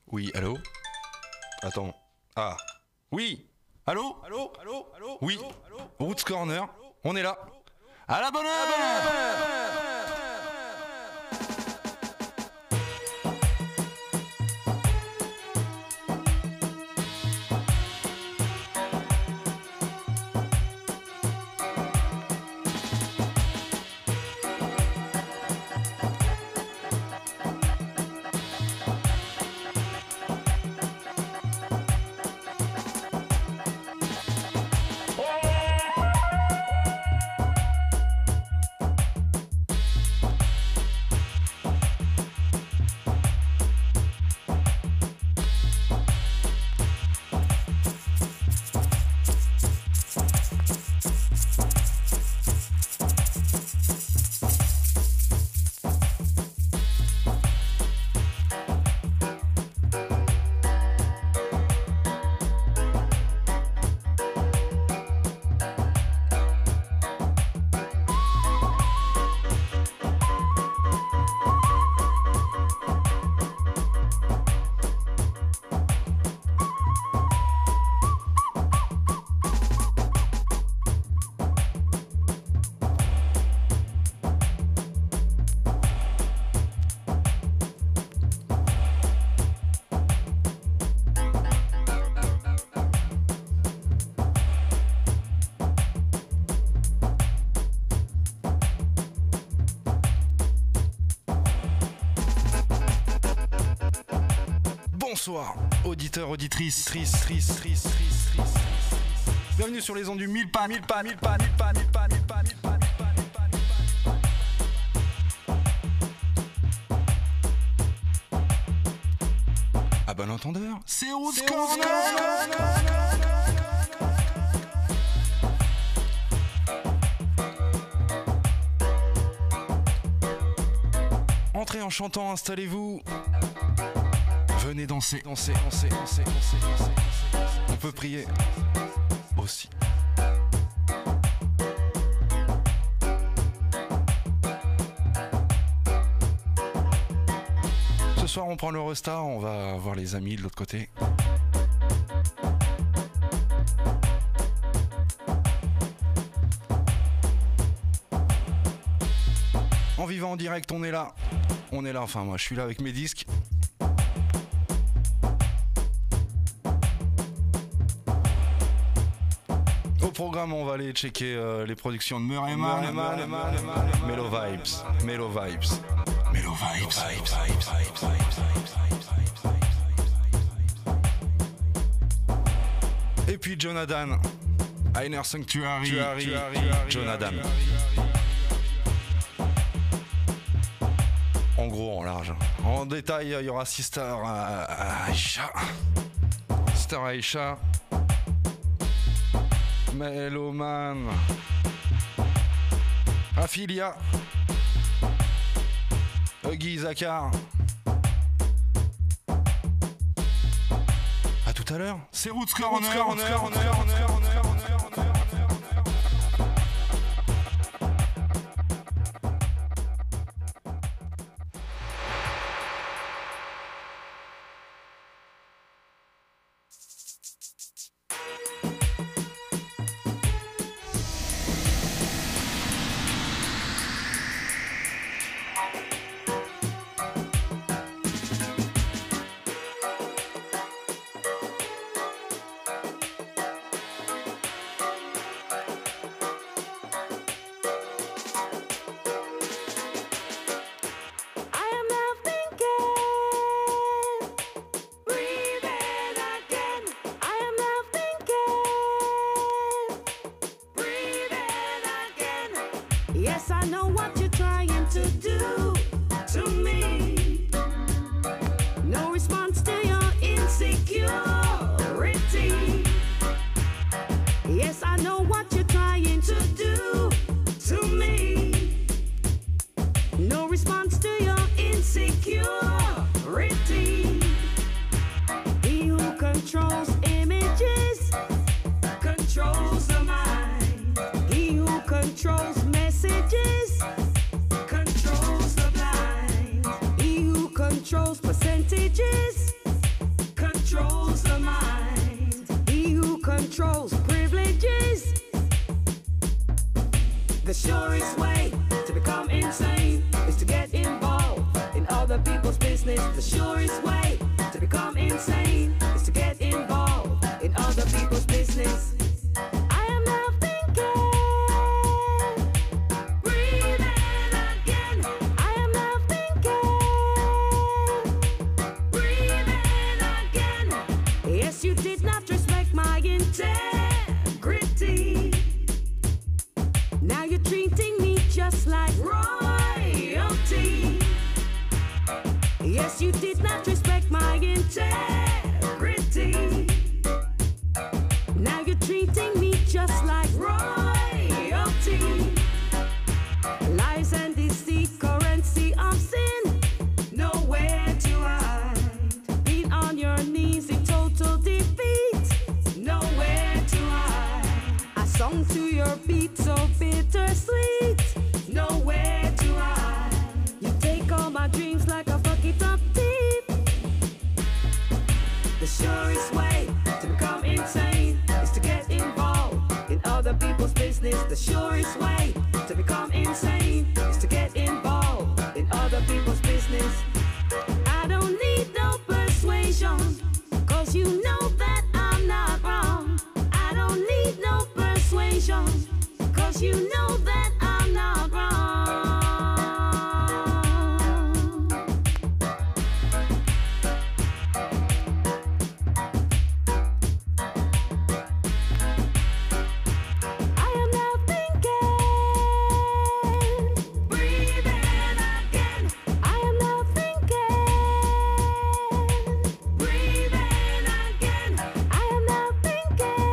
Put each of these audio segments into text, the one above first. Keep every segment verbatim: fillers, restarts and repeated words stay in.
Oui, allô? Attends. Ah. Oui. Allô? Allô? Allô? Allô? Oui. Roots Corner. On est là. À la bonne heure! Bonsoir, auditeurs, auditrices, trices, trices, trices, trices, trices. Bienvenue sur les ondes du mille pas, mille pas, mille pas, mille pas, mille pas, mille pas, mille pas, mille pas, mille pas, mille pas. À bon entendeur, c'est Roots Corner. Entrez en chantant, installez-vous. Venez danser, danser, danser, danser, danser, danser, danser. On peut prier aussi. Ce soir, on prend l'Eurostar, on va voir les amis de l'autre côté. En vivant en direct, on est là. On est là, enfin moi je suis là avec mes disques. Programme, on va aller checker euh, les productions de Murray Man, Mellow Vibes, Mellow Vibes, Mellow Vibes. Et puis Jonathan, Inner Sanctuary, Jonathan. En gros, en large. En détail, il y aura Sister Aisha, Sister Aisha. Mellow Man, Aphilia, Huggy Zakar. À tout à l'heure, c'est Roots Corner. Controls images, controls the mind. He who controls messages, controls the blind. He who controls percentages, controls the mind. He who controls privileges. The surest way to become insane is to get involved in other people's business. The surest way to become insane is to get involved in other people's business. I am now thinking, breathing again. I am now thinking, breathing again. Yes, you did not respect my integrity. Now you're treating me just like royalty. Yes, you did not respect my integrity. Now you're treating me just like royalty. Lies and deceit, currency of sin, nowhere to hide. Being on your knees in total defeat, nowhere to hide. I sung to your beat so bittersweet, nowhere to hide. You take all my dreams like a bucket of deep. The surest way to become insane is to get involved in other people's business. The surest way to become insane is to get involved in other people's business. I don't need no persuasion, cause you know that I'm not wrong. I don't need no persuasion, cause you know that I'm not wrong. I am now thinking, breathing again. I am now thinking, breathing again. I am now thinking,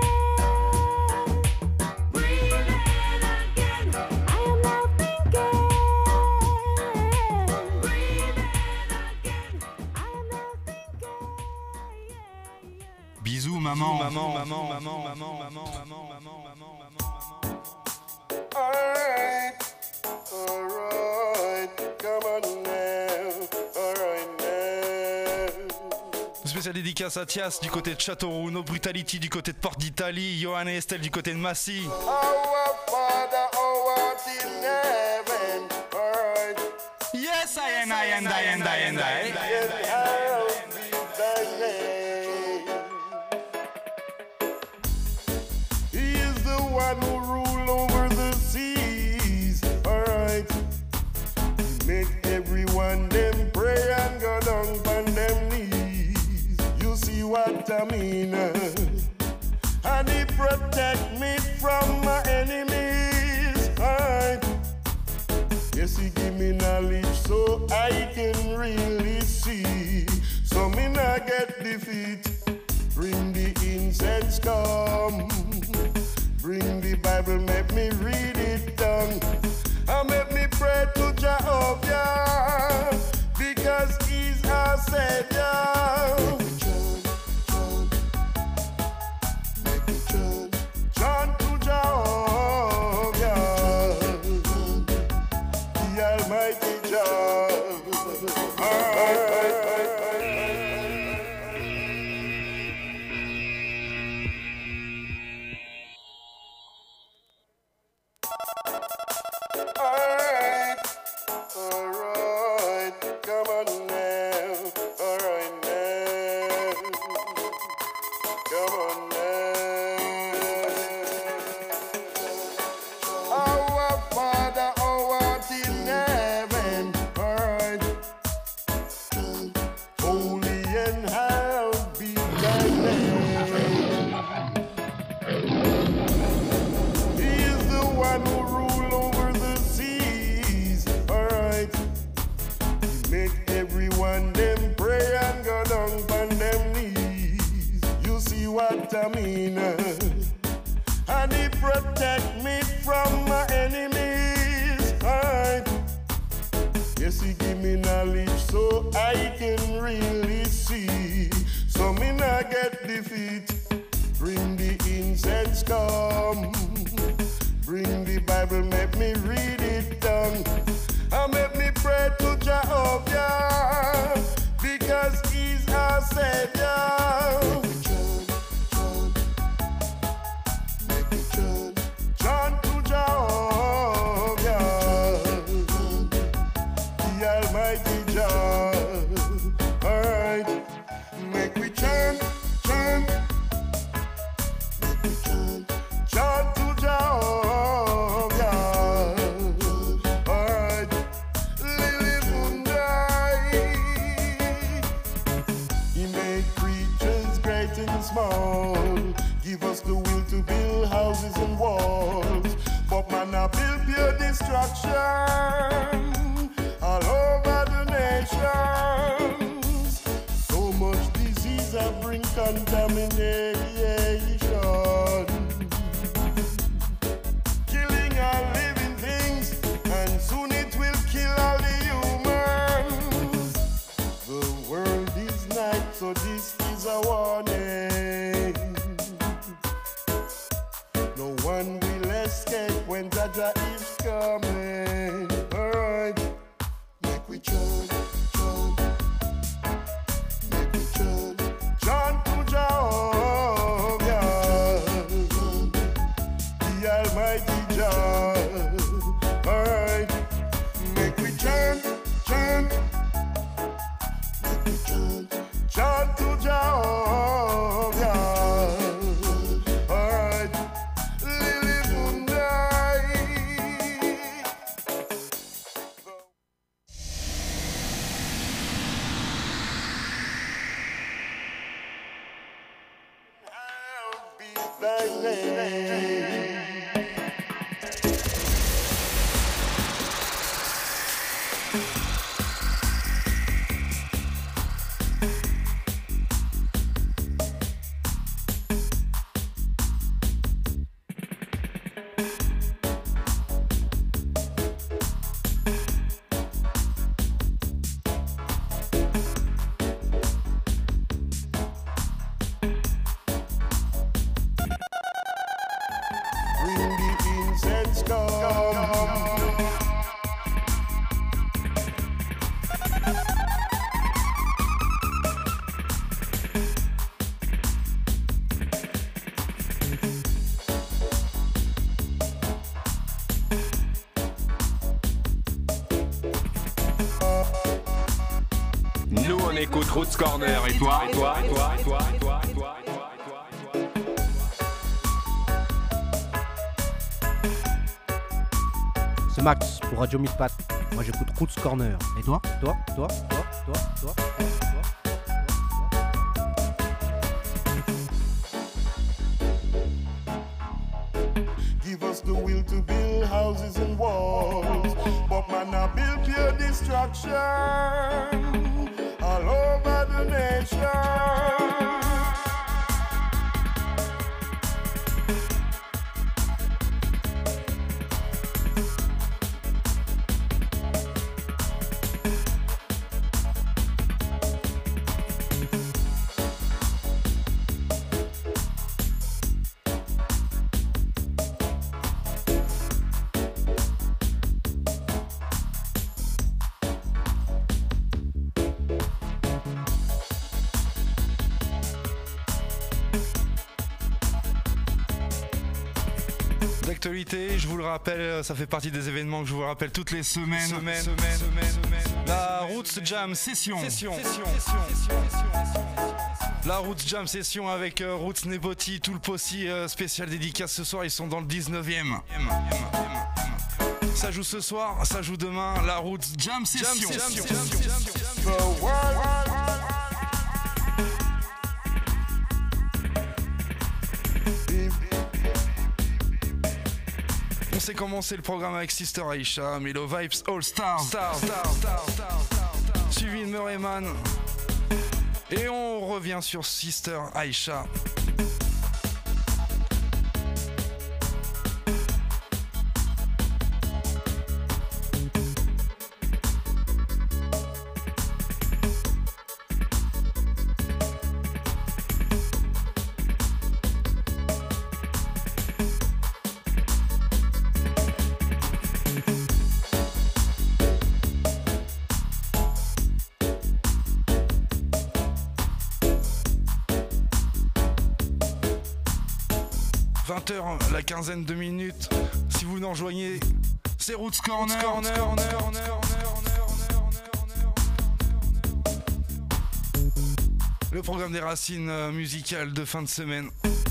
breathing again. I am now thinking, breathing again. I am now thinking, yeah, yeah. Bisous maman, maman, maman, maman, maman, maman, maman, maman, maman, maman. Alright, alright, come on now, alright now. Spéciale dédicace à Thias du côté de Châteauroux, No Brutality du côté de Porte d'Italie, Johan et Estelle du côté de Massy. Our Father, who art in heaven, alright, Yes, I and I and I and I and I. and hallowed be thy name. He is the one who rule over the seas, alright. He make everyone them pray and go down on them knees. You see what I mean? And he protect me from my enemies, alright. Yes, he give me knowledge so I can really see. So me not get defeat. Bring the incense come. Bring the Bible, make me read it down. And make me pray to Jehovah, because he's our Savior. Make me turn, turn to Jehovah, the Almighty Jah. Alright, alright, come on now, alright now, come on now. Our Father, who art in heaven, alright, holy and hallowed be thy name. He is the one who rule over the seas, alright. He make everyone them pray and go down on them knees. You see what I mean? And he protect me from my enemies, alright. Yes, he give me knowledge so I can really see. So me not get defeat. Bring the incense come. Bring the Bible, make me read it down. And make me pray to Jehovah, because he's our Savior. Give us the will to build houses and walls, but man, I build pure destruction all over the nations. So much disease I bring contamination, killing all living things, and soon it will kill all the humans. The world is night, so this is a warning. No one will escape when Jaja is coming. Alright, make we chant, chant, make we chant, chant to Jehovah, the Almighty Jah. Alright, make we chant, chant, make we chant, chant to Jehovah. Alright, Lily Mundai. I'll be thy name. Bring the incense come. Nous on écoute Roots Corner et toi, et toi, et toi, et toi, et toi, et toi, et toi, et toi. C'est Max pour Radio Mille Pattes. Moi j'écoute Roots Corner. Et toi? Toi? Toi? Toi? Toi? Toi? Toi? Give us the will to build houses and walls, but man, I build pure destruction all over the nation. D'actualité, je vous le rappelle, ça fait partie des événements que je vous rappelle toutes les semaines. Semaine, semaine, semaine, semaine. La Roots Jam Session. Session. Session. La Roots Jam Session avec euh, Roots Neboti, tout le possi euh, spécial dédicace ce soir, ils sont dans le dix-neuvième. Ça joue ce soir, ça joue demain, la Roots Jam Session. Jam Session. Jam Session. On s'est commencé le programme avec Sister Aisha, Melo Vibes All Stars, Star, Star, Star, Star, suivi de Murrayman. Et on revient sur Sister Aisha. vingt heures, la quinzaine de minutes. Si vous nous rejoignez, c'est Roots Corner. Corner, Corner, Corner, le programme des racines musicales de fin de semaine.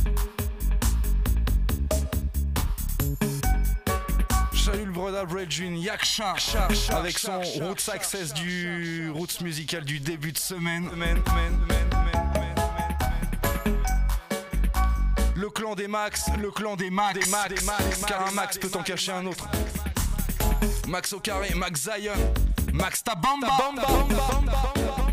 Salut le brother Bredjun Yaksha avec son Roots Access du Roots musical du début de semaine. Le clan des Max, le clan des Max, des Max, des Max, car un Max peut en cacher un autre. Max au carré, Max Zion, Max ta bamba, bamba, bamba, bamba, bamba.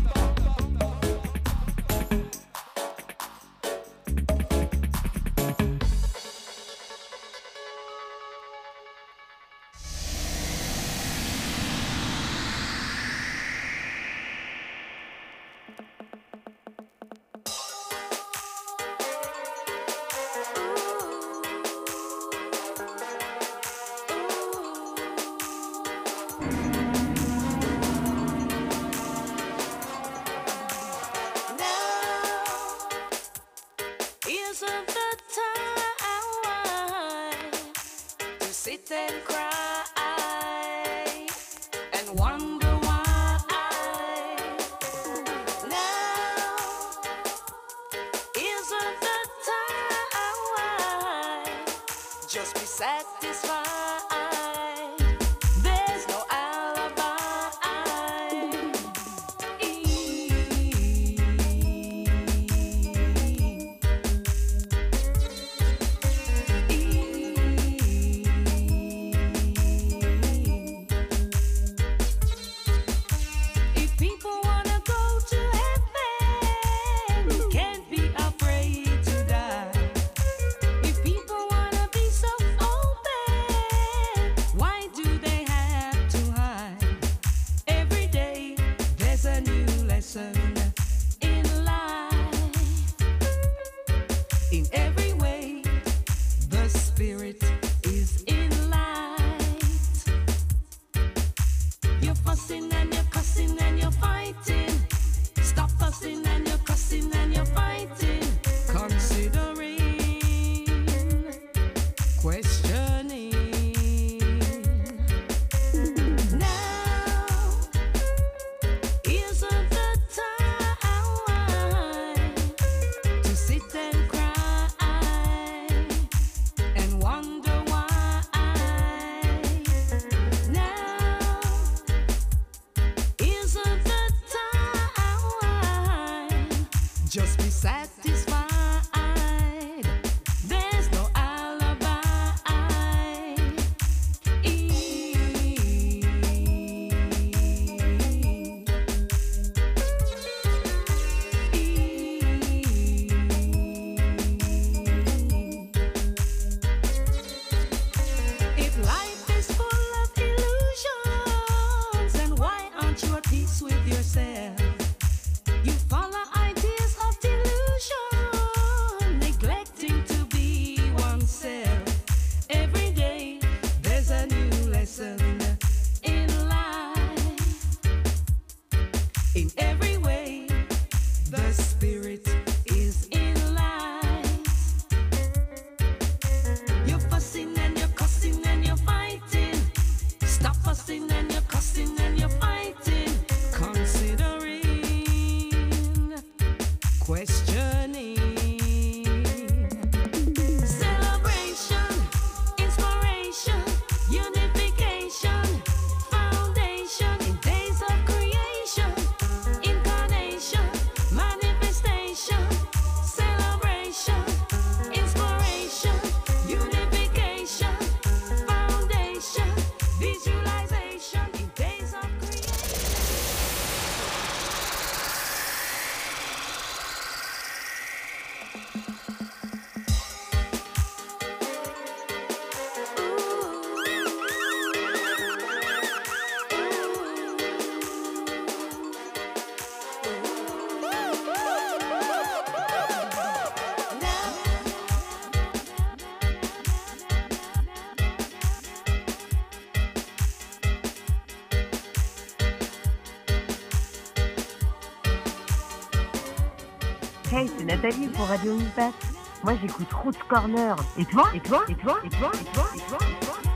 Hey, c'est Nathalie pour Radio Unipass. Moi, j'écoute Roots Corner. Et toi Et toi Et toi Et toi Et toi Et toi Et toi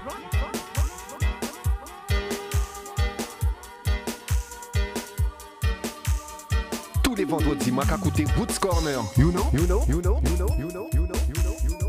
Tous les vendredis, moi, qu'à côté Roots Corner. You know You know You know You know You know You know You know You know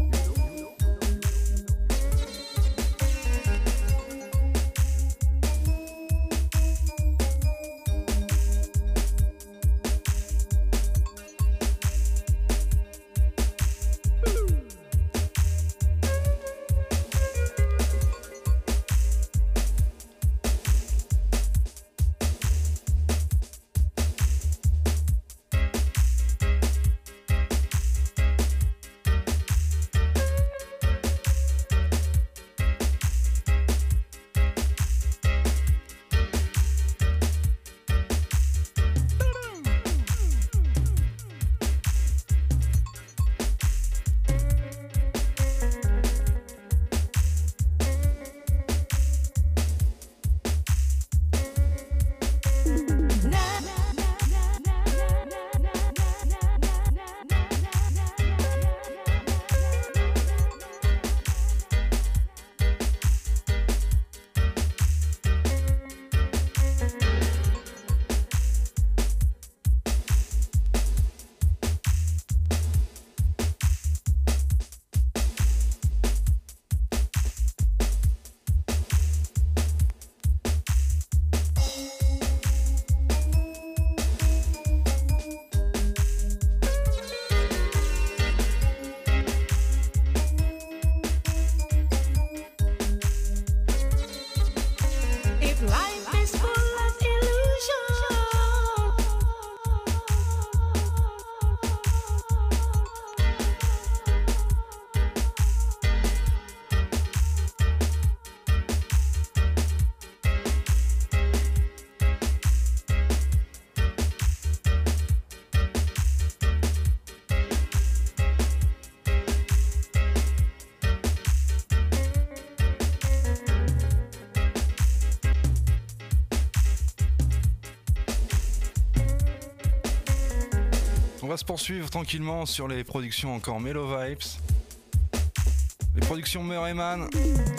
va se poursuivre tranquillement sur les productions encore Mellow Vibes. Les productions Murrayman.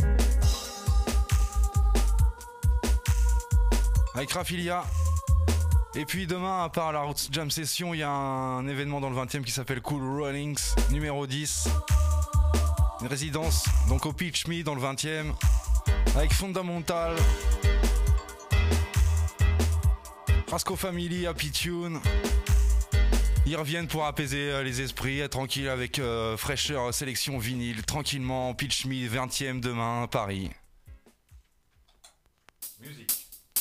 Avec Rafilia. Et puis demain, à part la Roots Jam Session, il y a un événement dans le vingtième qui s'appelle Cool Rollings, numéro dix. Une résidence, donc au Pitch Me dans le vingtième. Avec Fundamental. Rasco Family, Happy Tune. Ils reviennent pour apaiser les esprits, être tranquille avec euh, fraîcheur, sélection vinyle, tranquillement, Pitch Me, vingtième demain, Paris. Musique.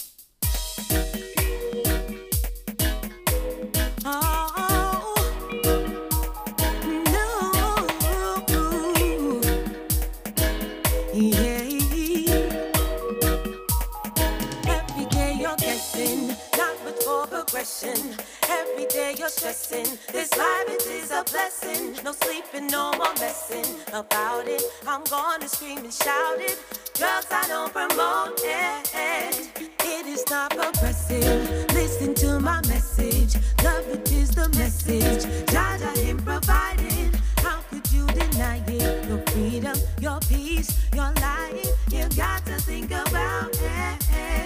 Every day you're stressing. This life it is a blessing. No sleeping, no more messing about it. I'm gonna scream and shout it. Drugs I don't promote it. It is not progressive. Listen to my message. Love it is the message. Jaja him provided. How could you deny it? Your freedom, your peace, your life. You got to think about it.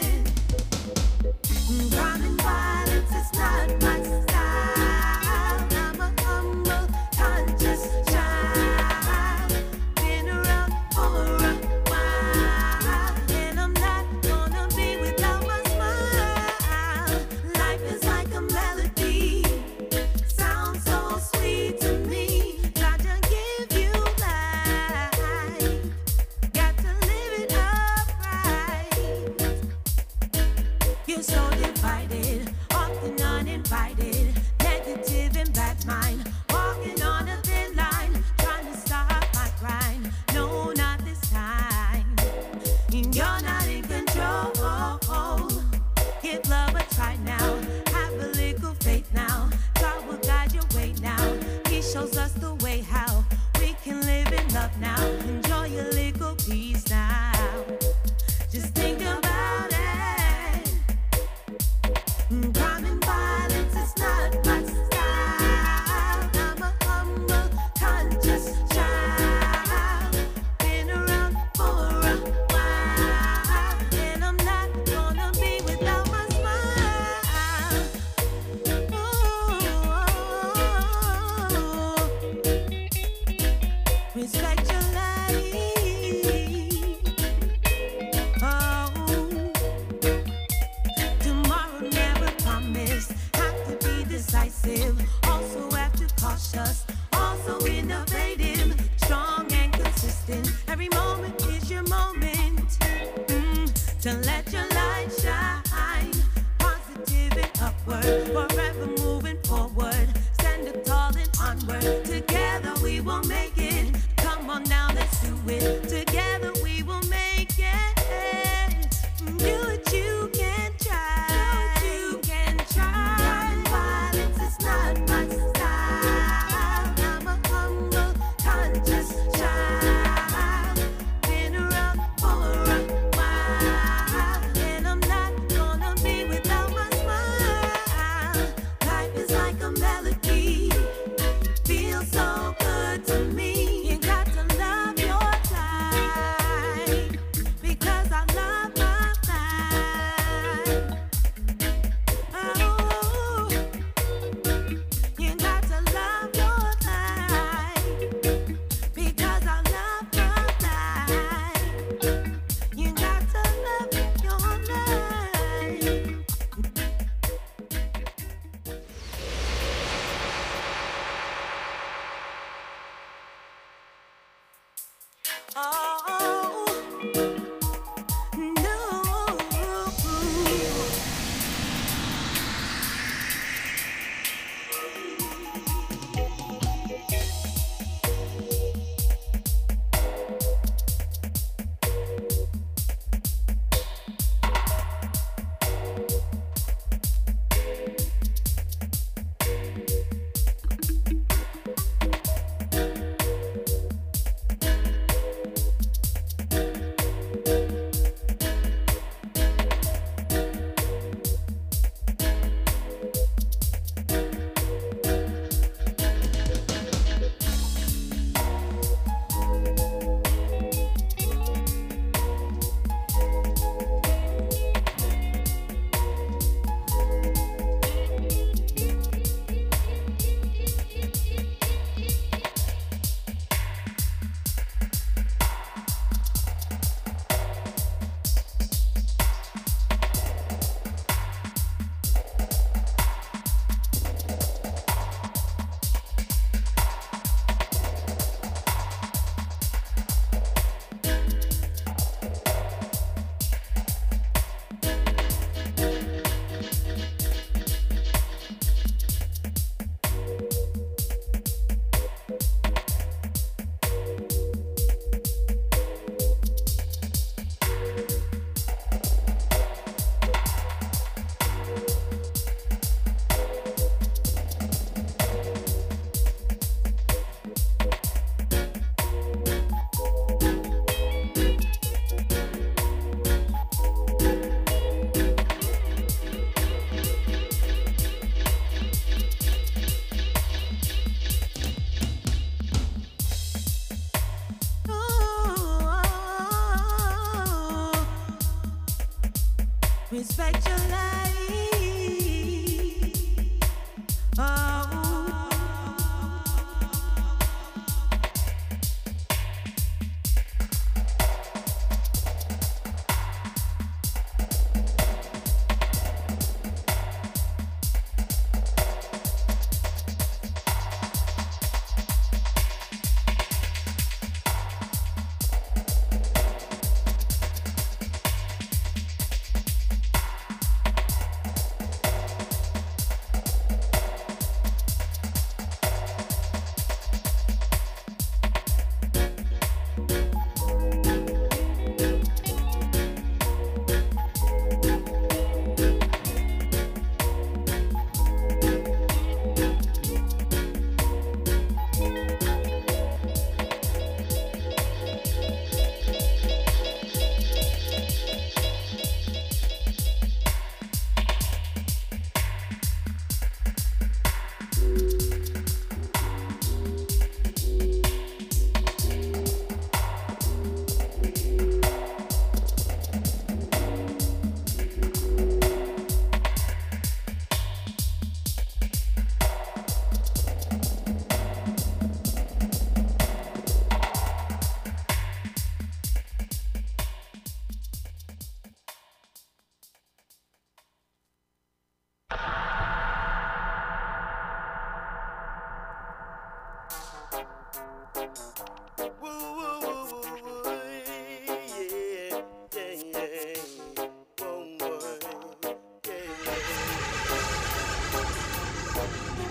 Crime and violence is not my style. I'm a humble, conscious child. Been around for a while, and I'm not gonna be without my smile. Life is like a melody, sounds so sweet to me. Got to give you life, got to live it up right. You're so divided, often uninvited, negative and bad mind, walking on a thin line, trying to stop my grind. No, not this time. You're not in control. Give love a try now. Have a little faith now. God will guide your way now. He shows us the way how we can live in love now. Enjoy your little peace now. Just think about it. Crime and violence is not my style. I'm a humble, conscious child. Been around for a while, and I'm not gonna be without my smile. Ooh. Respect your life. Oh. Tomorrow never promised. Have to be decisive. Also have to cautious. Also innovative. Strong and consistent. Every moment is your moment. Mm, to let your light shine. Positive and upward. Forever moving forward. Stand up tall and onward. Together we will make it. Come on now, let's do it. Together we will make it. Do what you can try. Do what you can try. Violence is not my style. I'm a humble, conscious child. Been around for a while, and I'm not gonna be without my smile. Life is like a melody. Feels so good to me. You got to love your life.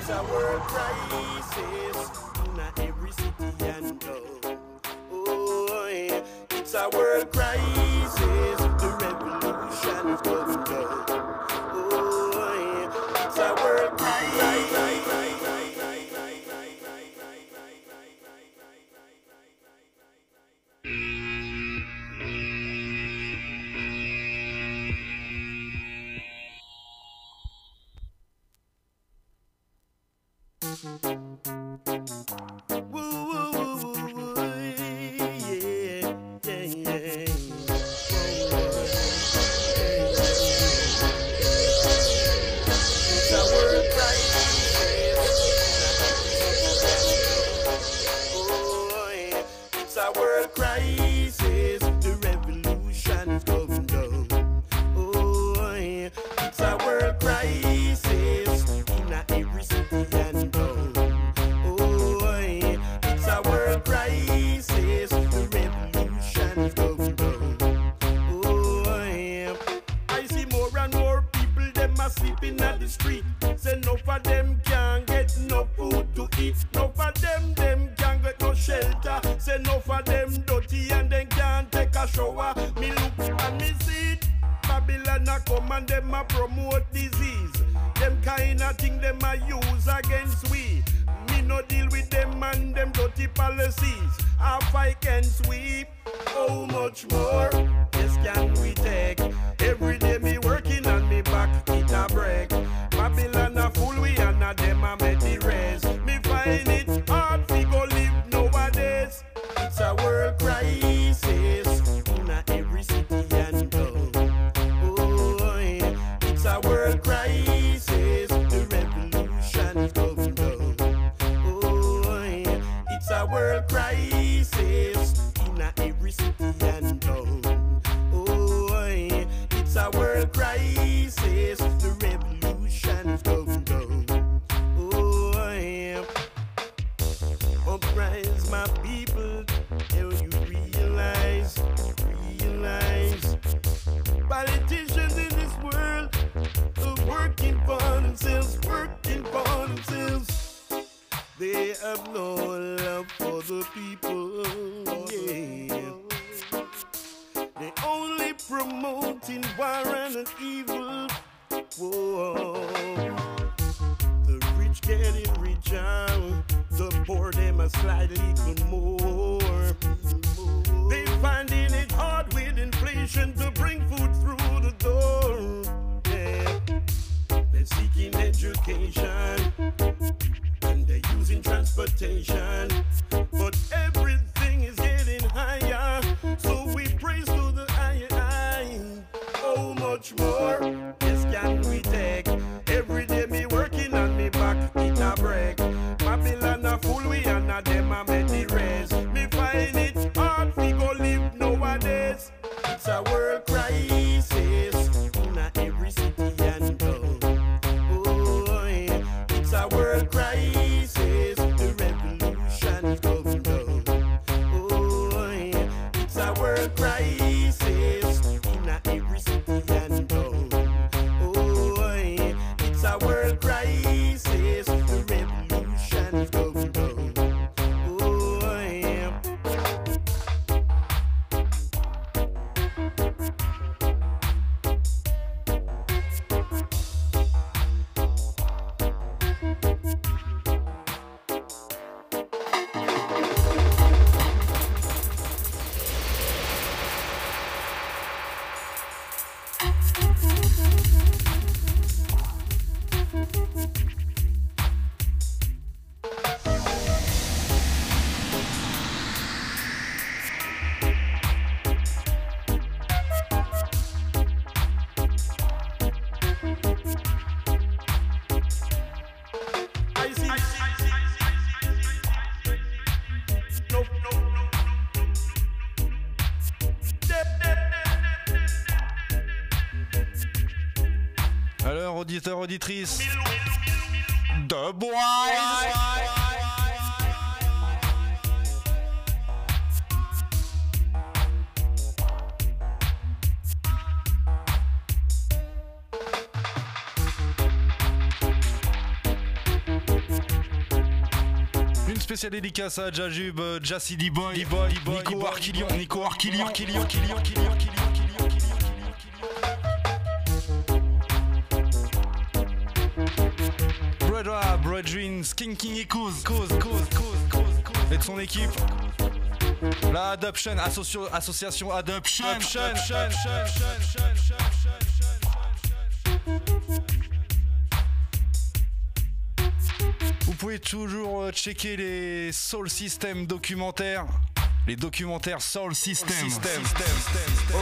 It's a world crisis in every city and town. Oh, yeah. It's a world crisis. The revolution is going down. Oh, yeah. It's a world crisis. Auditeurs, auditrices de Bois. spéciale dédicace à Jajub, euh, Jassidi Boy, D-Boy, Nico Arquilion, Nico Arquilion, Arquilion, Arquilion, Arquilion, Arquilion. Brother, Brethren, Skinking et Cause, Cause, Cause, Cause, Cause, Cause, et de son équipe. La Adoption, associo- association Adoption, Adoption, Adoption, Adoption, Adoption, Adoption, Vous pouvez toujours checker les Soul System documentaires. Les documentaires Soul System. System, system, system,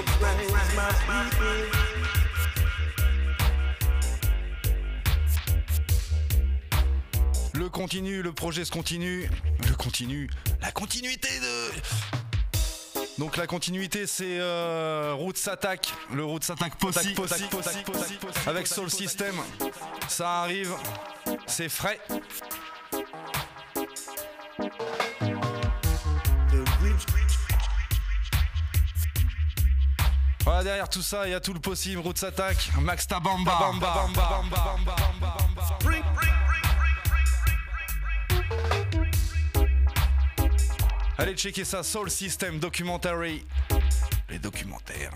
Le continu, le projet se continue. Le continu, la continuité de... Donc la continuité c'est euh, Roots Attack, le Roots Attack Possi, Possi, Possi, Possi, avec Soul System. Ça arrive, c'est frais. Voilà, derrière tout ça, il y a tout le possible. Roots Attack, Max Tabamba, Bamba, Bamba, Bamba, Bamba, Bamba, Bamba. Allez checker ça, Soul System Documentary. Les documentaires.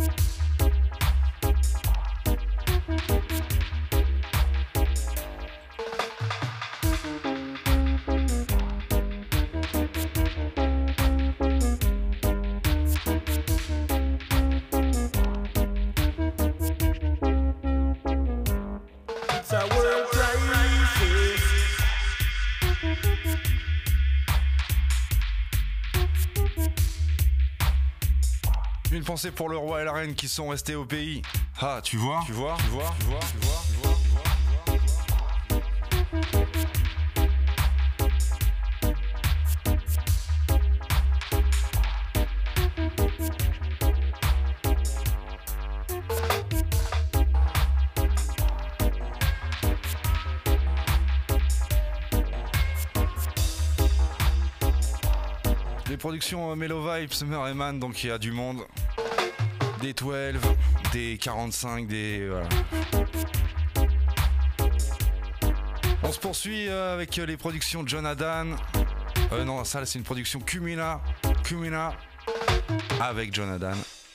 It's a world crisis. Une pensée pour le roi et la reine qui sont restés au pays. Ah, tu vois, tu vois, tu vois, tu vois, tu vois, tu vois, tu vois, tu vois. Les productions euh, Mellow Vibes, Summer Eman, donc il y a du monde. Des douze, des quarante-cinq, des... Voilà. On se poursuit euh, avec euh, les productions Jonathan. Euh, non, ça c'est une production Kumina. Kumina avec Jonathan.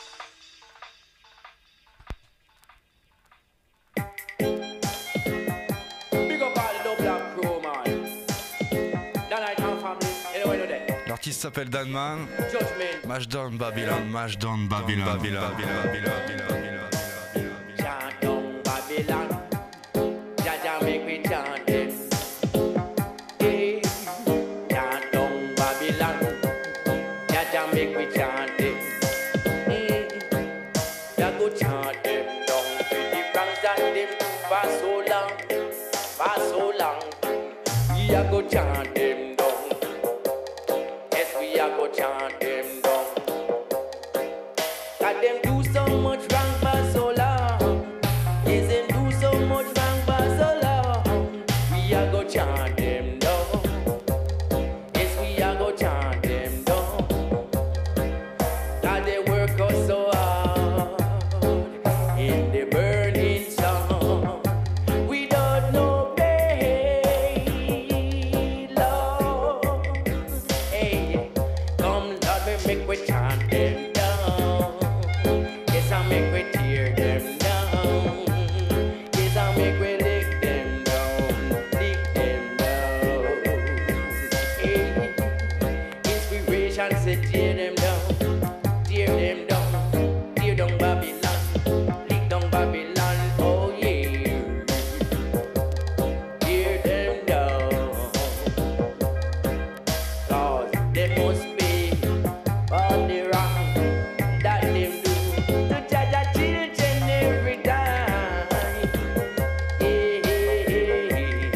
Big up all the double crew, man. That night and family, anyway, no day. L'artiste s'appelle Danman. Judgment. Mashdown Babylon, Mashdown Babylon, Babylon, Babylon, Babylon, Babylon. Chant down Babylon. Jaja make me chant them. Hey. Chant down Babylon. Jaja make me chant them. Hey. Ya go chant them down to the pranks that them do for so long, for so long. Ya go chant them down. Yes, we a go chant them down. Got them do so much wrong for so long. Yes, them do so much wrong for so long. We a go chant them down. Yes, we a go chant them down. Got they work us so hard in the burning sun. We don't know pay, Lord. Hey, come Lord, we make we chant them down. Yes, I make we tear them down. Yes, I make we lick them down, lick them down. Hey, inspiration say tear them down, tear them down, tear down Babylon, lick down Babylon. Oh yeah, tear them down. Cause they must be all the wrong that them do to judge our children every time. Hey, hey, hey.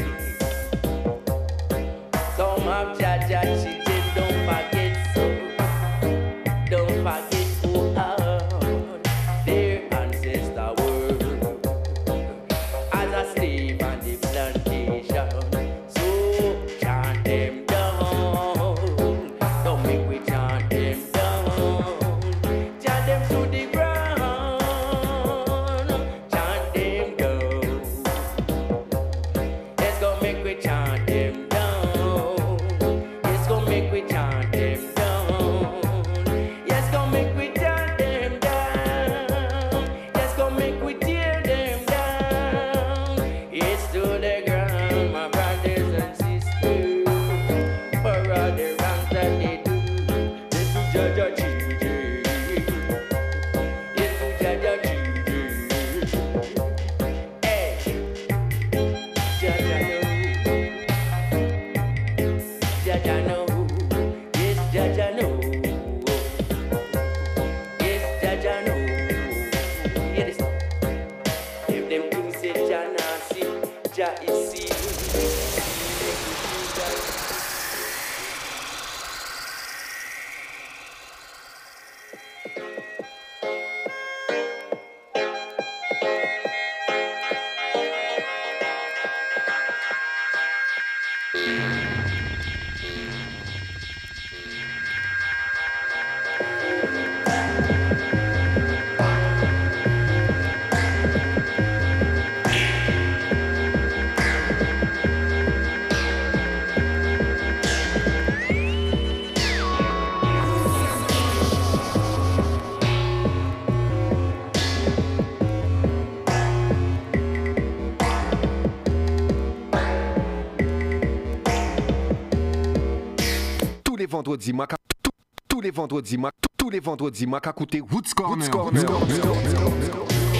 Some of judge our children, don't forget so. Don't forget who are their ancestor were as a slave on the plantation. So chant them down. Don't make we chant them down. Chant them to the ground. Chant them down. Let's go make we chant them down. Tous les vendredis, Maca. Tous, tous les vendredis, Maca. Tous les vendredis, Maca. Écoutez Roots Corner. Roots Corner. Roots Corner.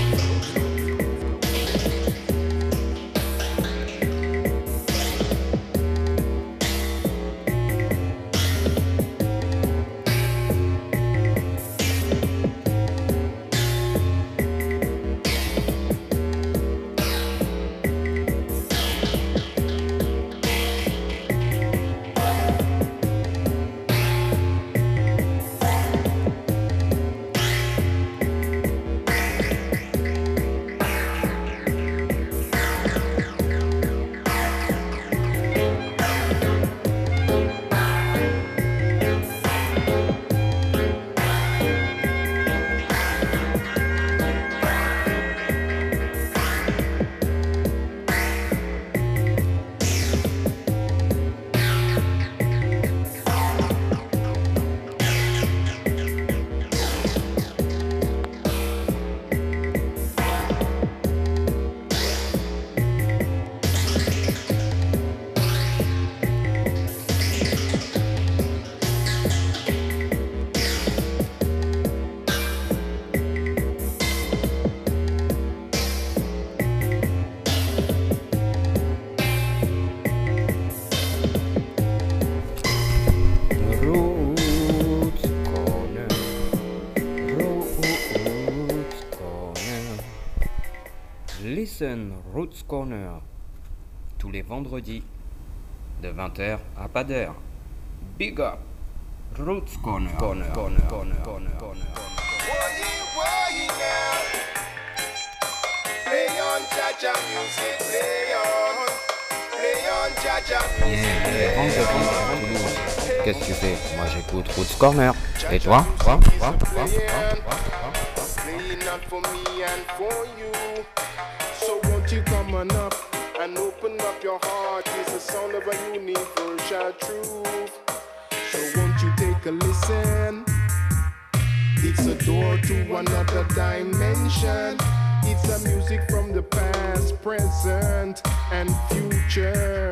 Listen Roots Corner, tous les vendredis, de vingt heures à pas d'heure. Big up Roots Corner, Corner, Corner, Corner, Corner, Corner. Play on Jaja music, play on, play on Jaja Yeah, rentre, rentre, rentre. Qu'est-ce que tu fais? Moi j'écoute Roots Corner. Et toi? Toi? Toi? Toi? Playing not for me and for you. So won't you come on up and open up your heart? It's the sound of a universal truth. So won't you take a listen? It's a door to another dimension. It's the music from the past, present, and future.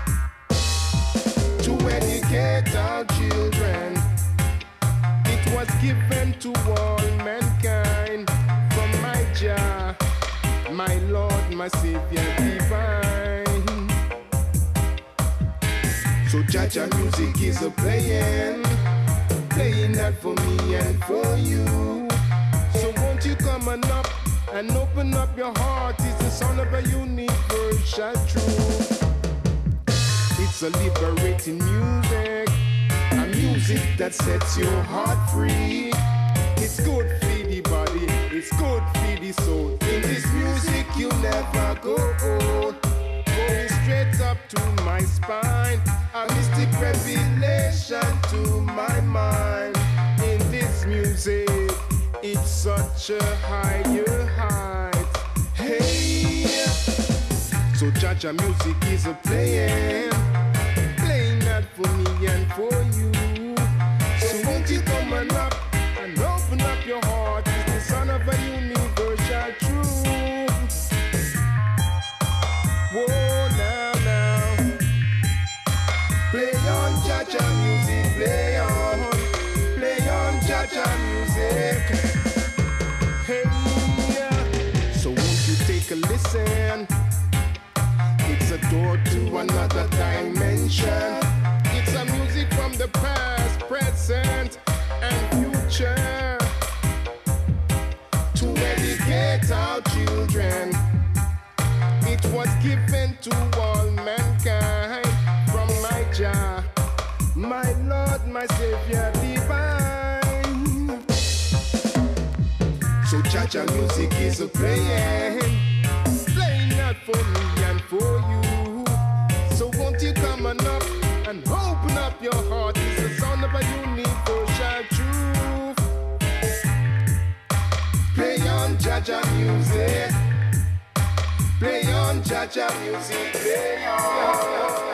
To educate our children, it was given to all mankind from my Jah, my Lord, my Savior divine. So Jaja music is a playing, playing that for me and for you. So won't you come on up and open up your heart? It's the sound of a universal truth. It's a liberating music, a music that sets your heart free. It's good for the body, it's good for the soul. In this music you never go old. Going straight up to my spine, a mystic revelation to my mind. In this music, it's such a higher height. Hey, so Jaja music is a playing, playing that for me and for you. So won't you come on up and open up your heart? It's the sound of a universal truth. Whoa, now, now. Play on Jaja music, play on, play on Jaja music. Hey, yeah. So won't you take a listen? It's a door to another dimension. It's a music from the past, present, and future. To educate our children, it was given to all mankind from my Jah, my Lord, my Savior divine. So Jaja music is a playing, playing out for me and for you. So won't you come man up and open up your heart. It's the sound of a unique social truth. Play on Jaja music. Play on Jaja music. Play on.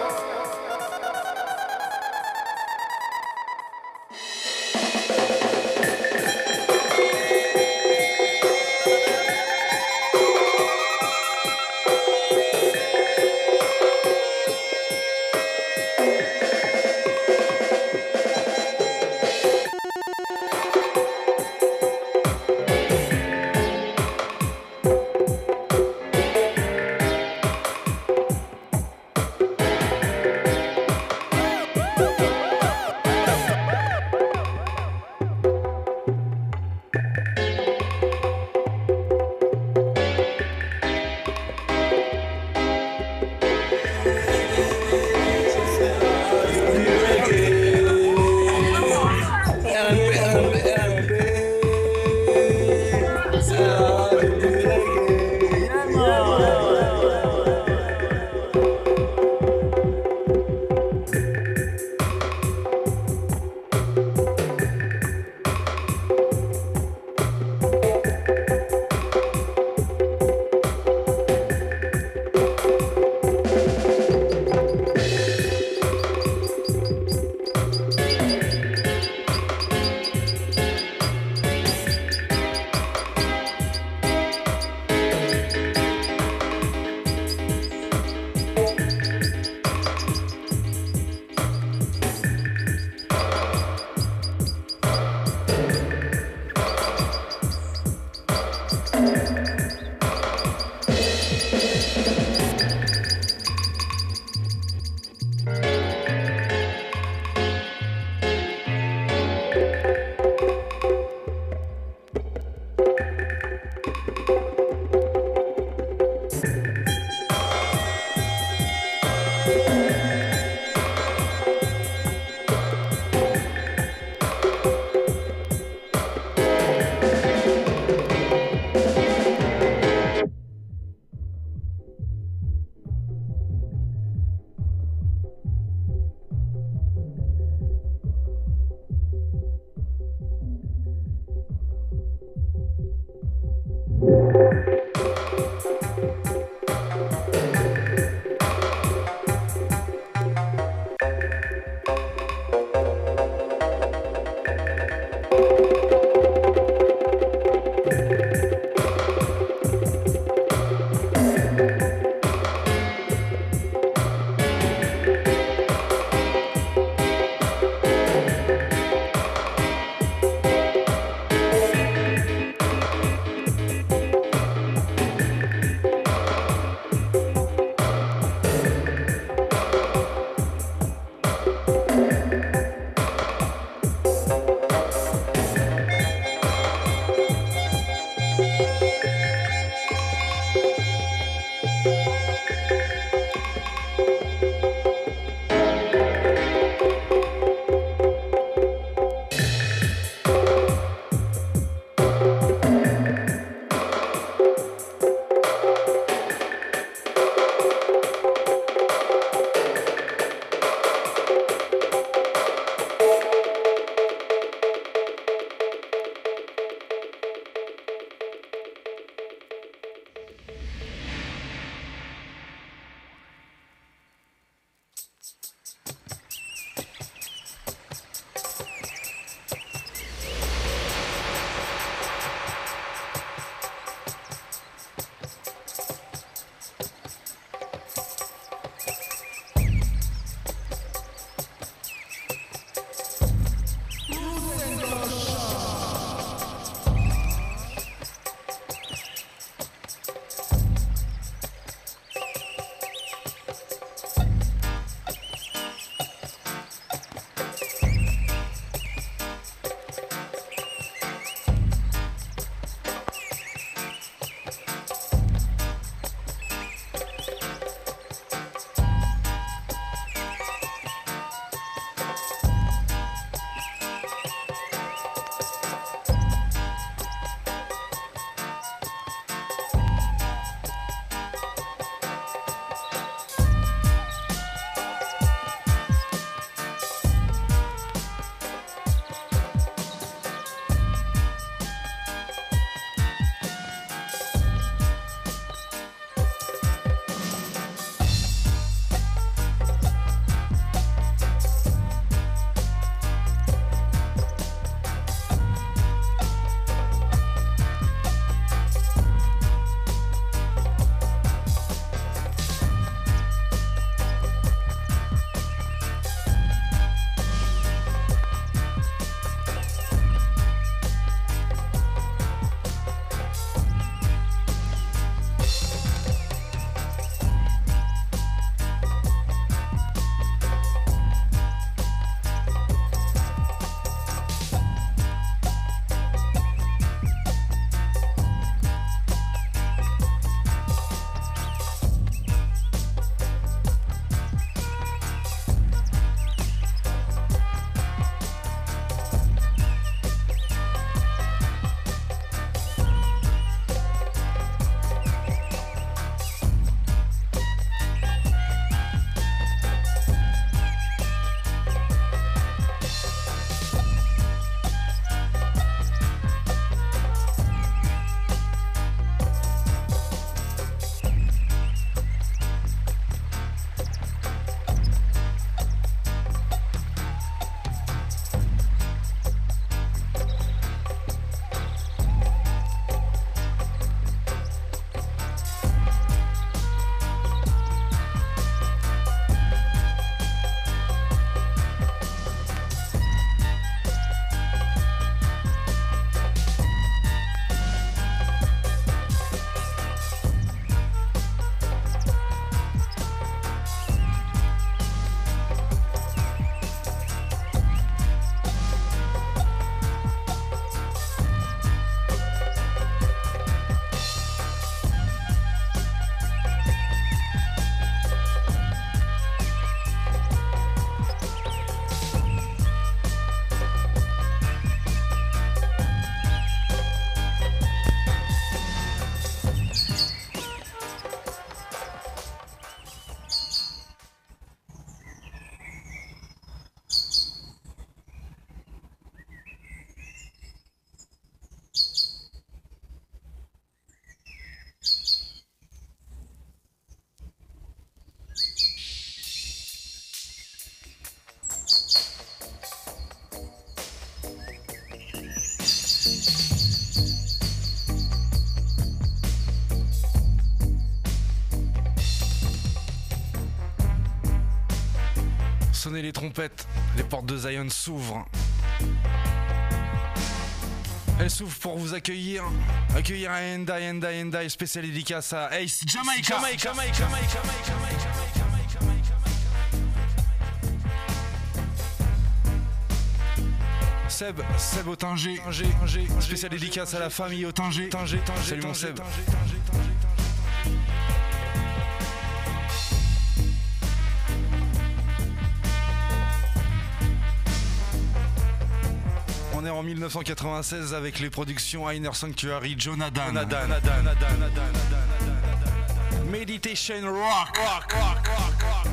sonner les trompettes, les portes de Zion s'ouvrent. Elles s'ouvrent pour vous accueillir. Accueillir un Endai, Endai, Endai, spécial dédicace à Ace Jamaica. Jamaica, Jamaica, Jamaica, Jamaica. Seb, Seb Otinger, spécial dédicace à la famille Otinger. Salut mon Seb. On est en mille neuf cent quatre-vingt-seize avec les productions Inner Sanctuary, Jonathan. Jonathan. Meditation Rock. Rock, rock, rock, rock.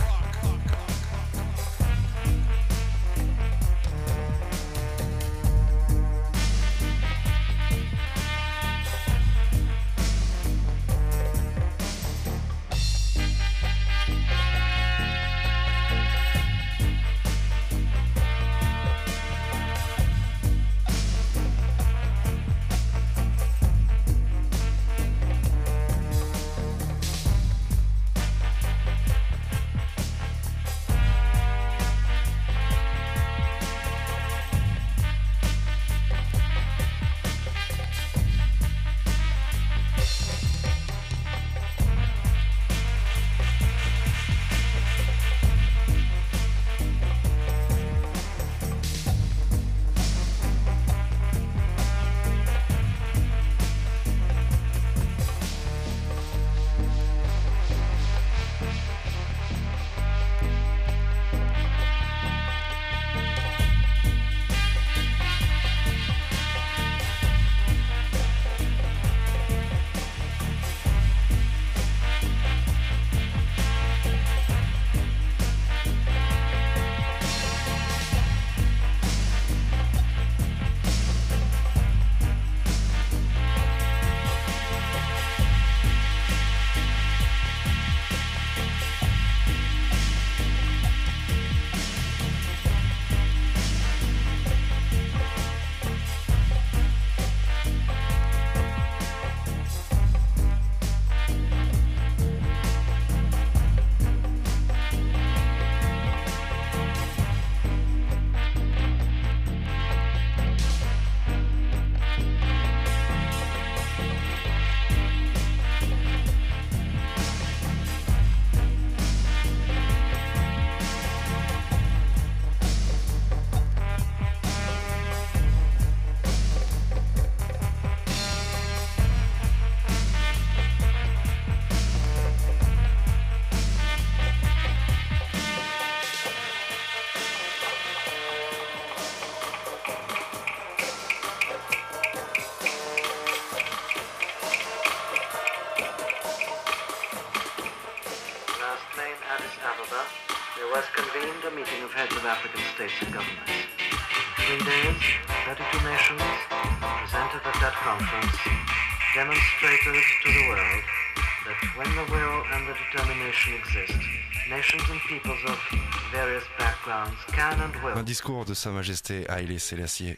was convened a meeting of heads of African states and governments. Three days, thirty-two nations presented at that conference demonstrated to the world that when the will and the determination exist, nations and peoples of various backgrounds can and will. Un discours de Sa Majesté Haile Selassie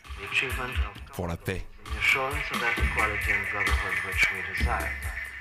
pour la paix. The assurance of that equality and brotherhood which we desire.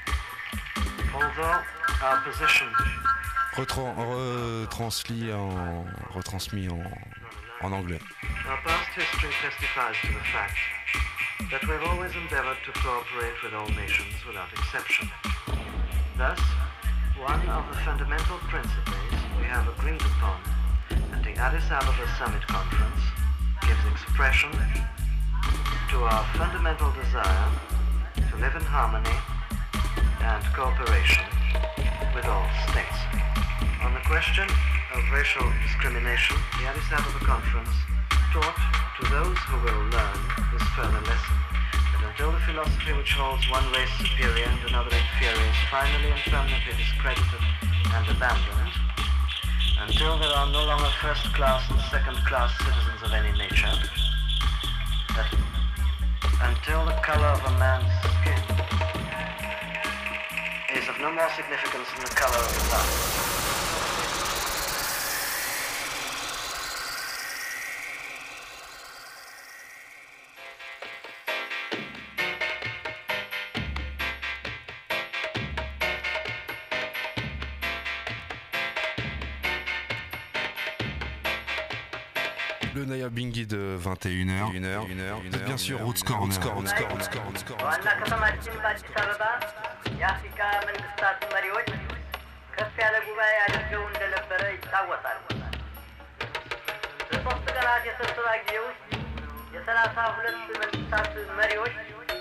Although our position Retran- retransmis en, retransmis en, en anglais. Our past history testifies to the fact that we've always endeavored to cooperate with all nations without exception. Thus, one of the fundamental principles we have agreed upon at the Addis Ababa Summit Conference gives expression to our fundamental desire to live in harmony and cooperation with all states. On the question of racial discrimination, the Addis Ababa Conference taught to those who will learn this further lesson that until the philosophy which holds one race superior and another inferior is finally and permanently discredited and abandoned, until there are no longer first-class and second-class citizens of any nature, that until the color of a man's skin is of no more significance than the color of his eyes. Le Naya Bingi de vingt et une heures, une heure, une heure, une heure. Bien sûr, Roots Corner. Roots Corner, Roots Corner, Roots Corner. ዋና ከተማችን በአዲስ አበባ የአፍሪካ መንግስታት መሪዎች ከፍ ያለ ጉባኤ አድርገው እንደነበረ ይታወሳል። በሶስት ቀናት የስብሰባ ጊዜ ውስጥ የሰላሳ ሁለት መንግስታት መሪዎች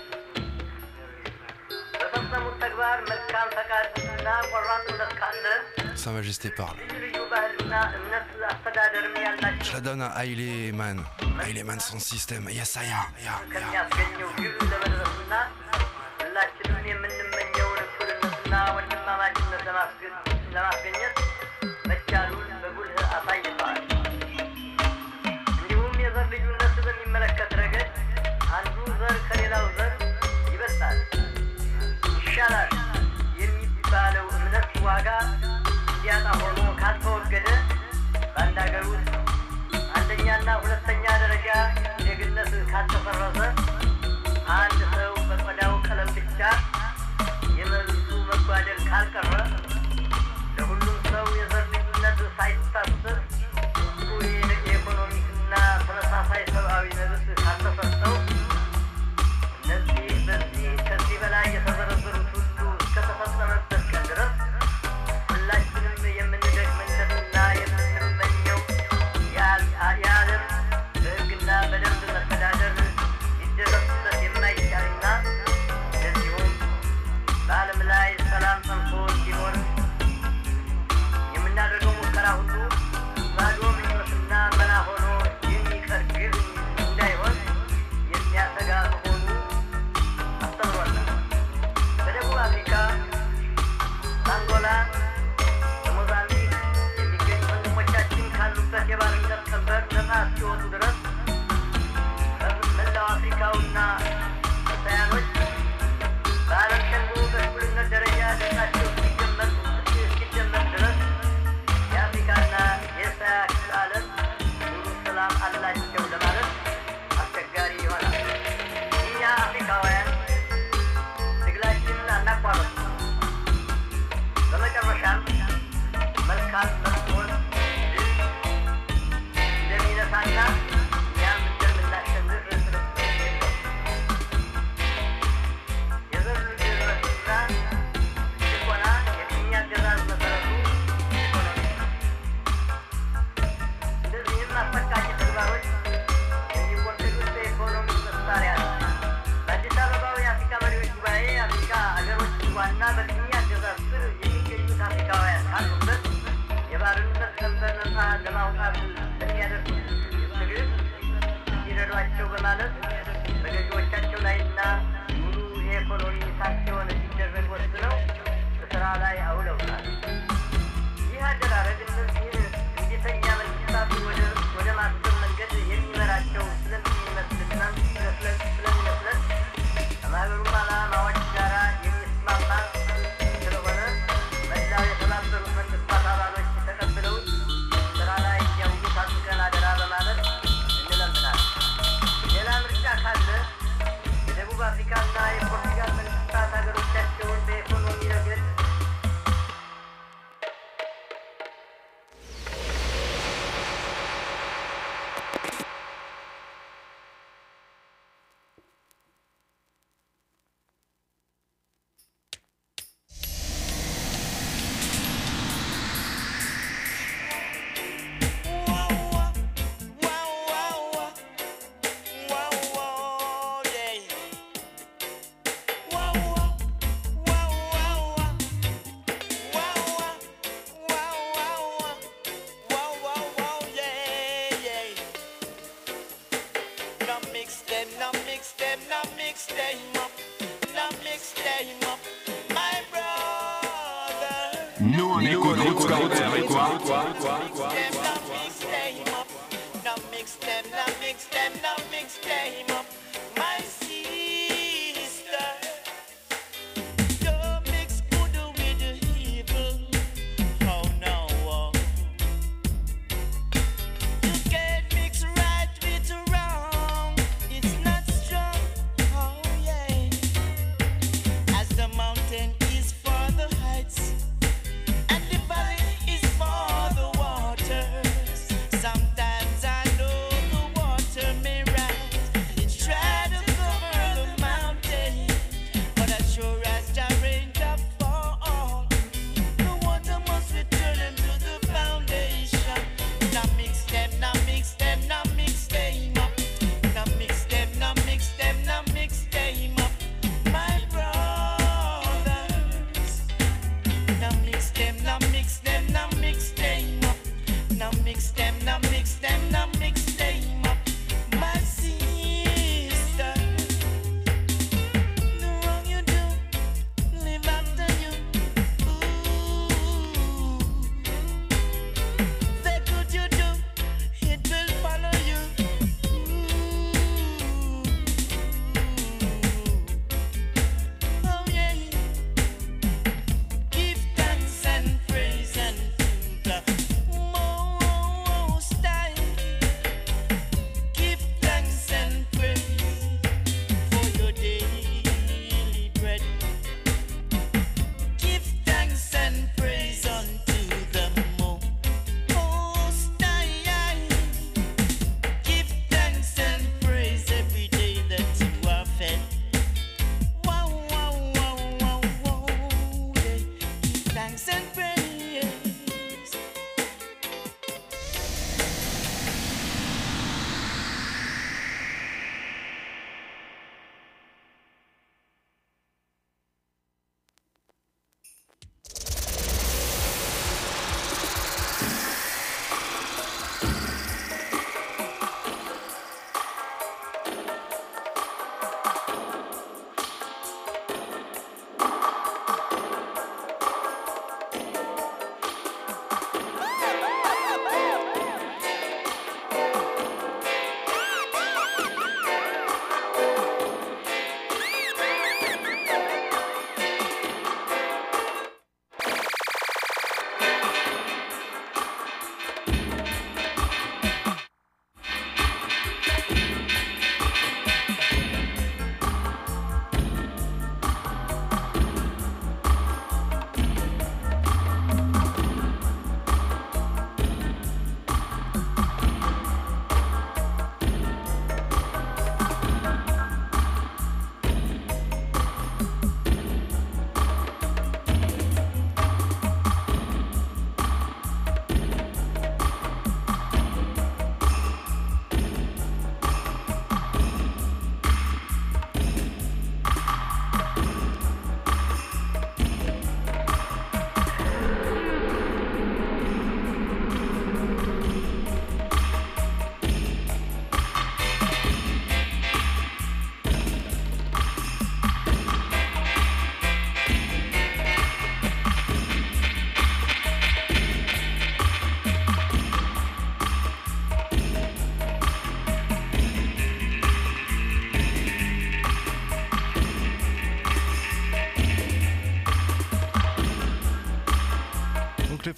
በፈጸሙት ተግባር መልካም ፈቃድና ቆራጥነት ካለ Sa Majesté parle. ልዩ ባህልና እምነት አስተዳደርም ያላቸው Je la donne à Haile Man. Haile Man son système. Yes, I am. Yeah, yeah. ከሚያስገኘው ግብ ለመድረስና ሁላችንም የምንመኘውን እኩልነትና ወንድማማችነት ለማስገኘት መቻሉን በጉልህ አሳይተዋል። እንዲሁም የዘር ልዩነት በሚመለከት ረገድ አንዱ ዘር ከሌላው ዘር ይበልጣል፣ ይሻላል የሚባለው እምነት ዋጋ እንዲያጣ ሆኖ ካልተወገደ በአንድ ሀገር ውስጥ አንደኛና ሁለተኛ ደረጃ ዜግነት ካልተፈረሰ አንድ ሰው በቆዳው ቀለም ብቻ የመብቱ መጓደል ካልቀረ ለሁሉም ሰው የዘር ልዩነት ሳይታሰብ እኩል የኢኮኖሚክና ተመሳሳይ ሰብአዊ መብት ካልተሰጠው እነዚህ በዚህ ከዚህ በላይ የተዘረዘሩት ሁሉ እስከተፈጸመበት ቀን ድረስ ሁላችንም የምንደግምለትና የምንመኘው የዓለም በሕግና በደንብ መተዳደር ሊደረስበት የማይቻልና እንደዚሁም በዓለም ላይ ሰላም ጸንቶ እንዲኖር የምናደርገው ሙከራ ሁሉ ባዶ ምኞትና መና ሆኖ የሚቀር ግብ እንዳይሆን የሚያሰጋ መሆኑ አስተምሮናል። በደቡብ አፍሪካ፣ በአንጎላ፣ በሞዛምቢክ የሚገኙ ወንድሞቻችን ካሉበት የባርነት ቀንበር ነፃ እስኪወጡ ድረስ በመላው አፍሪካውና እስያኖች በዓለም ሸንጎ በእኩልነት ደረጃ ድምፃቸው እስኪገመጥ እስኪደመጥ ድረስ የአፍሪካና የእስያ ክፍለ ዓለም ሙሉ ሰላም አላቸው ለማለት አስቸጋሪ ይሆናል። እኛ አፍሪካውያን ትግላችንን አናቋረጥም። በመጨረሻም መልካም መጥፎን ድል እንደሚነሳና እኛም እንደምናሸንፍ ጥርጥር የለውም። የዘር ልዩነትና ጭቆና የቅኝ አገዛዝ መሰረቱ ኢኮኖሚ ነው። እንደዚህም አሰቃቂ ተግባሮች የሚወገዱት በኢኮኖሚ መሳሪያ ነው። በአዲስ አበባው የአፍሪካ መሪዎች ጉባኤ የአፍሪካ አገሮች ዋና በቅኝ አገዛዝ ስር የሚገኙት አፍሪካውያን ካሉበት የባርነት ቀንበር ነፃ ለማውጣት በሚያደርጉት ትግል ይረዷቸው በማለት በገዢዎቻቸው ላይና ሙሉ የኢኮኖሚ ሳንክሲዮን እንዲደረግ ወስነው በስራ ላይ አውለውታል። ይህ አደራረግ እነዚህን እንቢተኛ መንግስታት ወደ ወደ ማሰብ መንገድ የሚመራቸው ስለሚመስልና ስለሚመስለን ከማህበሩም ዓላማዎች ጋር የሚስማማ ስለሆነ መላው የተባበሩት መንግስታት አባሎች ተቀብለውት ስራ ላይ እንዲያውሉት አጥብቀን አደራ በማለት እንለምናለን። ሌላ ምርጫ ካለ የደቡብ አፍሪካና የፖርቱጋል መንግስታት ሀገሮቻቸውን በኢኮኖሚ ረገድ Nous on écoute Roots Corner et toi, toi, toi, toi. Sometimes I know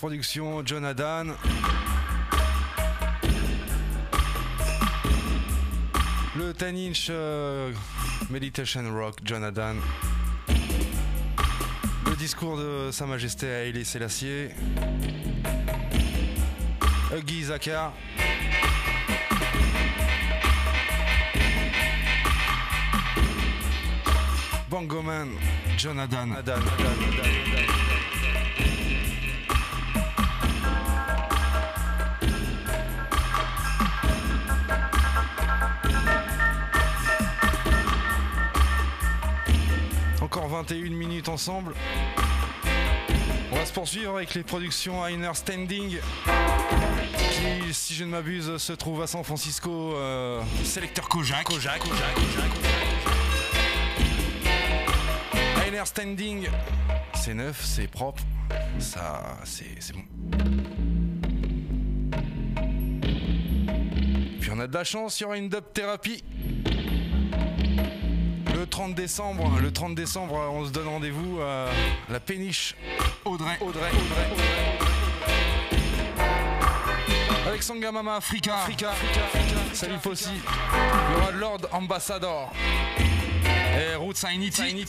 production Jonathan. Le dix inch euh, Meditation Rock Jonathan. Le discours de Sa Majesté Haile Selassie. Huggy Zakar. Bongoman Jonathan. Jonathan, Jonathan, Jonathan. Encore vingt et une minutes ensemble. On va se poursuivre avec les productions Einer Standing, qui, si je ne m'abuse, se trouve à San Francisco. Euh, Selecteur Kojak. Kojak, Kojak, Kojak. Einer Standing, c'est neuf, c'est propre, ça, c'est, c'est bon. Puis on a de la chance, il y aura une dub thérapie. Le trente décembre, le trente décembre, on se donne rendez-vous à la péniche Audrey, Audrey, Audrey, Audrey. Avec Sangamama Africa, Africa, Africa, Africa. Salut Possi. Il y aura Lord Ambassador et Roots Ainiti.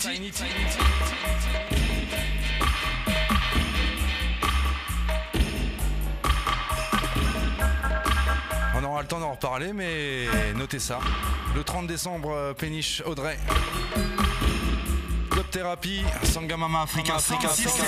On aura le temps d'en reparler, mais notez ça. Le trente décembre, péniche Audrey. Club Thérapie, Sangamama Africa, Africa, Africa.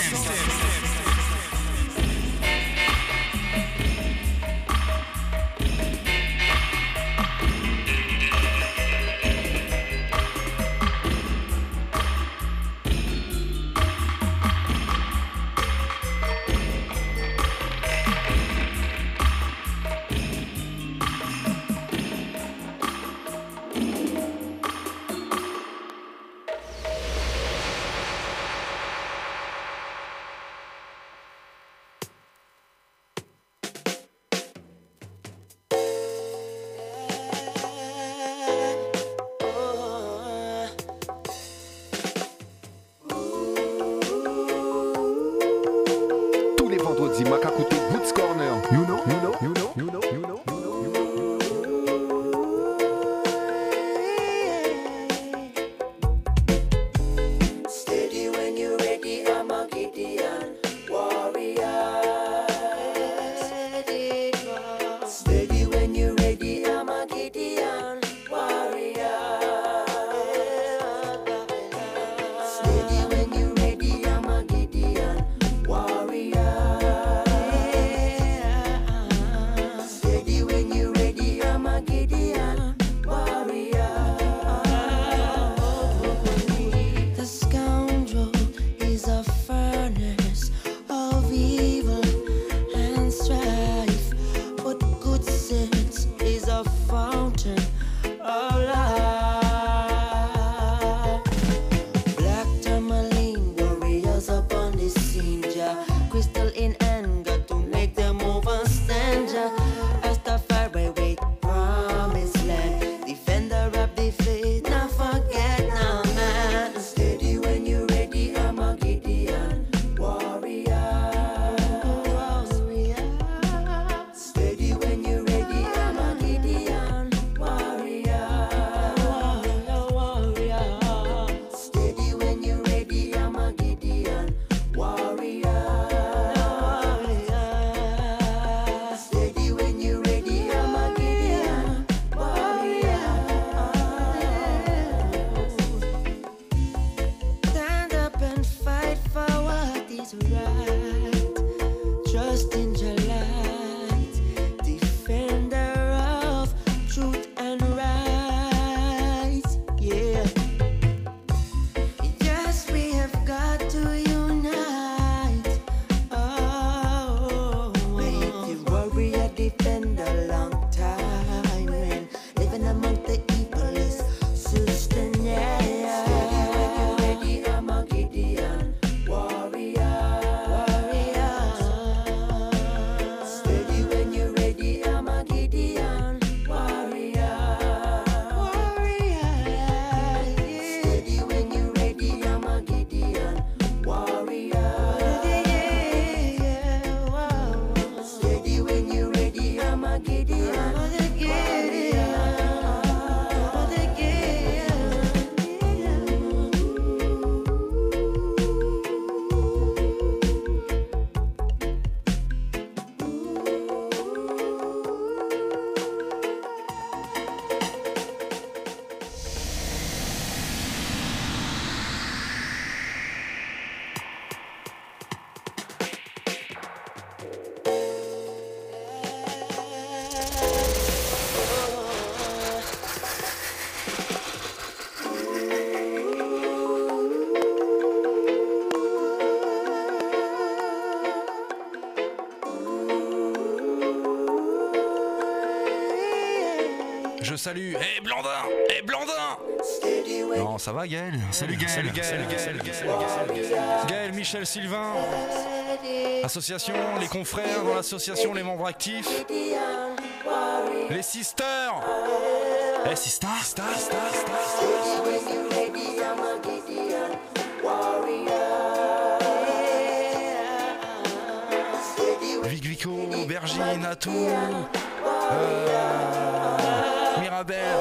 Je salue. Eh Blandin, eh Blandin. Non, ça va Gaël. Salut Gaël. Salut Gaël. Salut Gaël. Gaël. Gaël, Michel, Sylvain. Association, les confrères dans l'association, les membres actifs. Les sisters. Eh sisters. Sisters, stars, Vic Vico, Bergine, Natou, euh, Mirabel,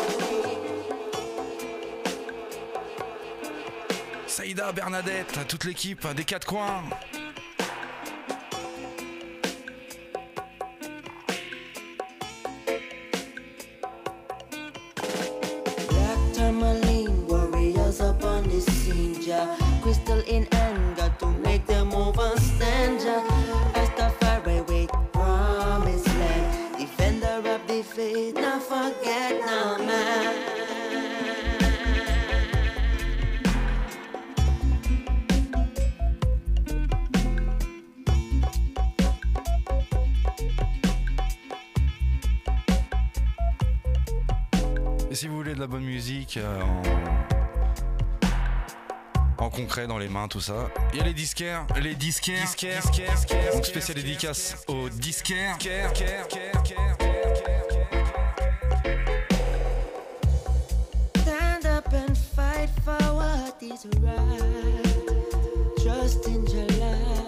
Saïda, Bernadette, toute l'équipe des quatre coins. Black tourmaline, warriors upon the scene, ja. Crystal in hand, got to make them overstand, ja. Rastafari wait, promised land. Defender of the faith, not forget now, man. Et si vous voulez de la bonne musique euh, en... en concret dans les mains, tout ça, il y a les disquaires, les disquaires, disquaires, disquaires, disquaires donc spécial dédicace aux disquaires. Stand up and fight for what is right. Trust in your life.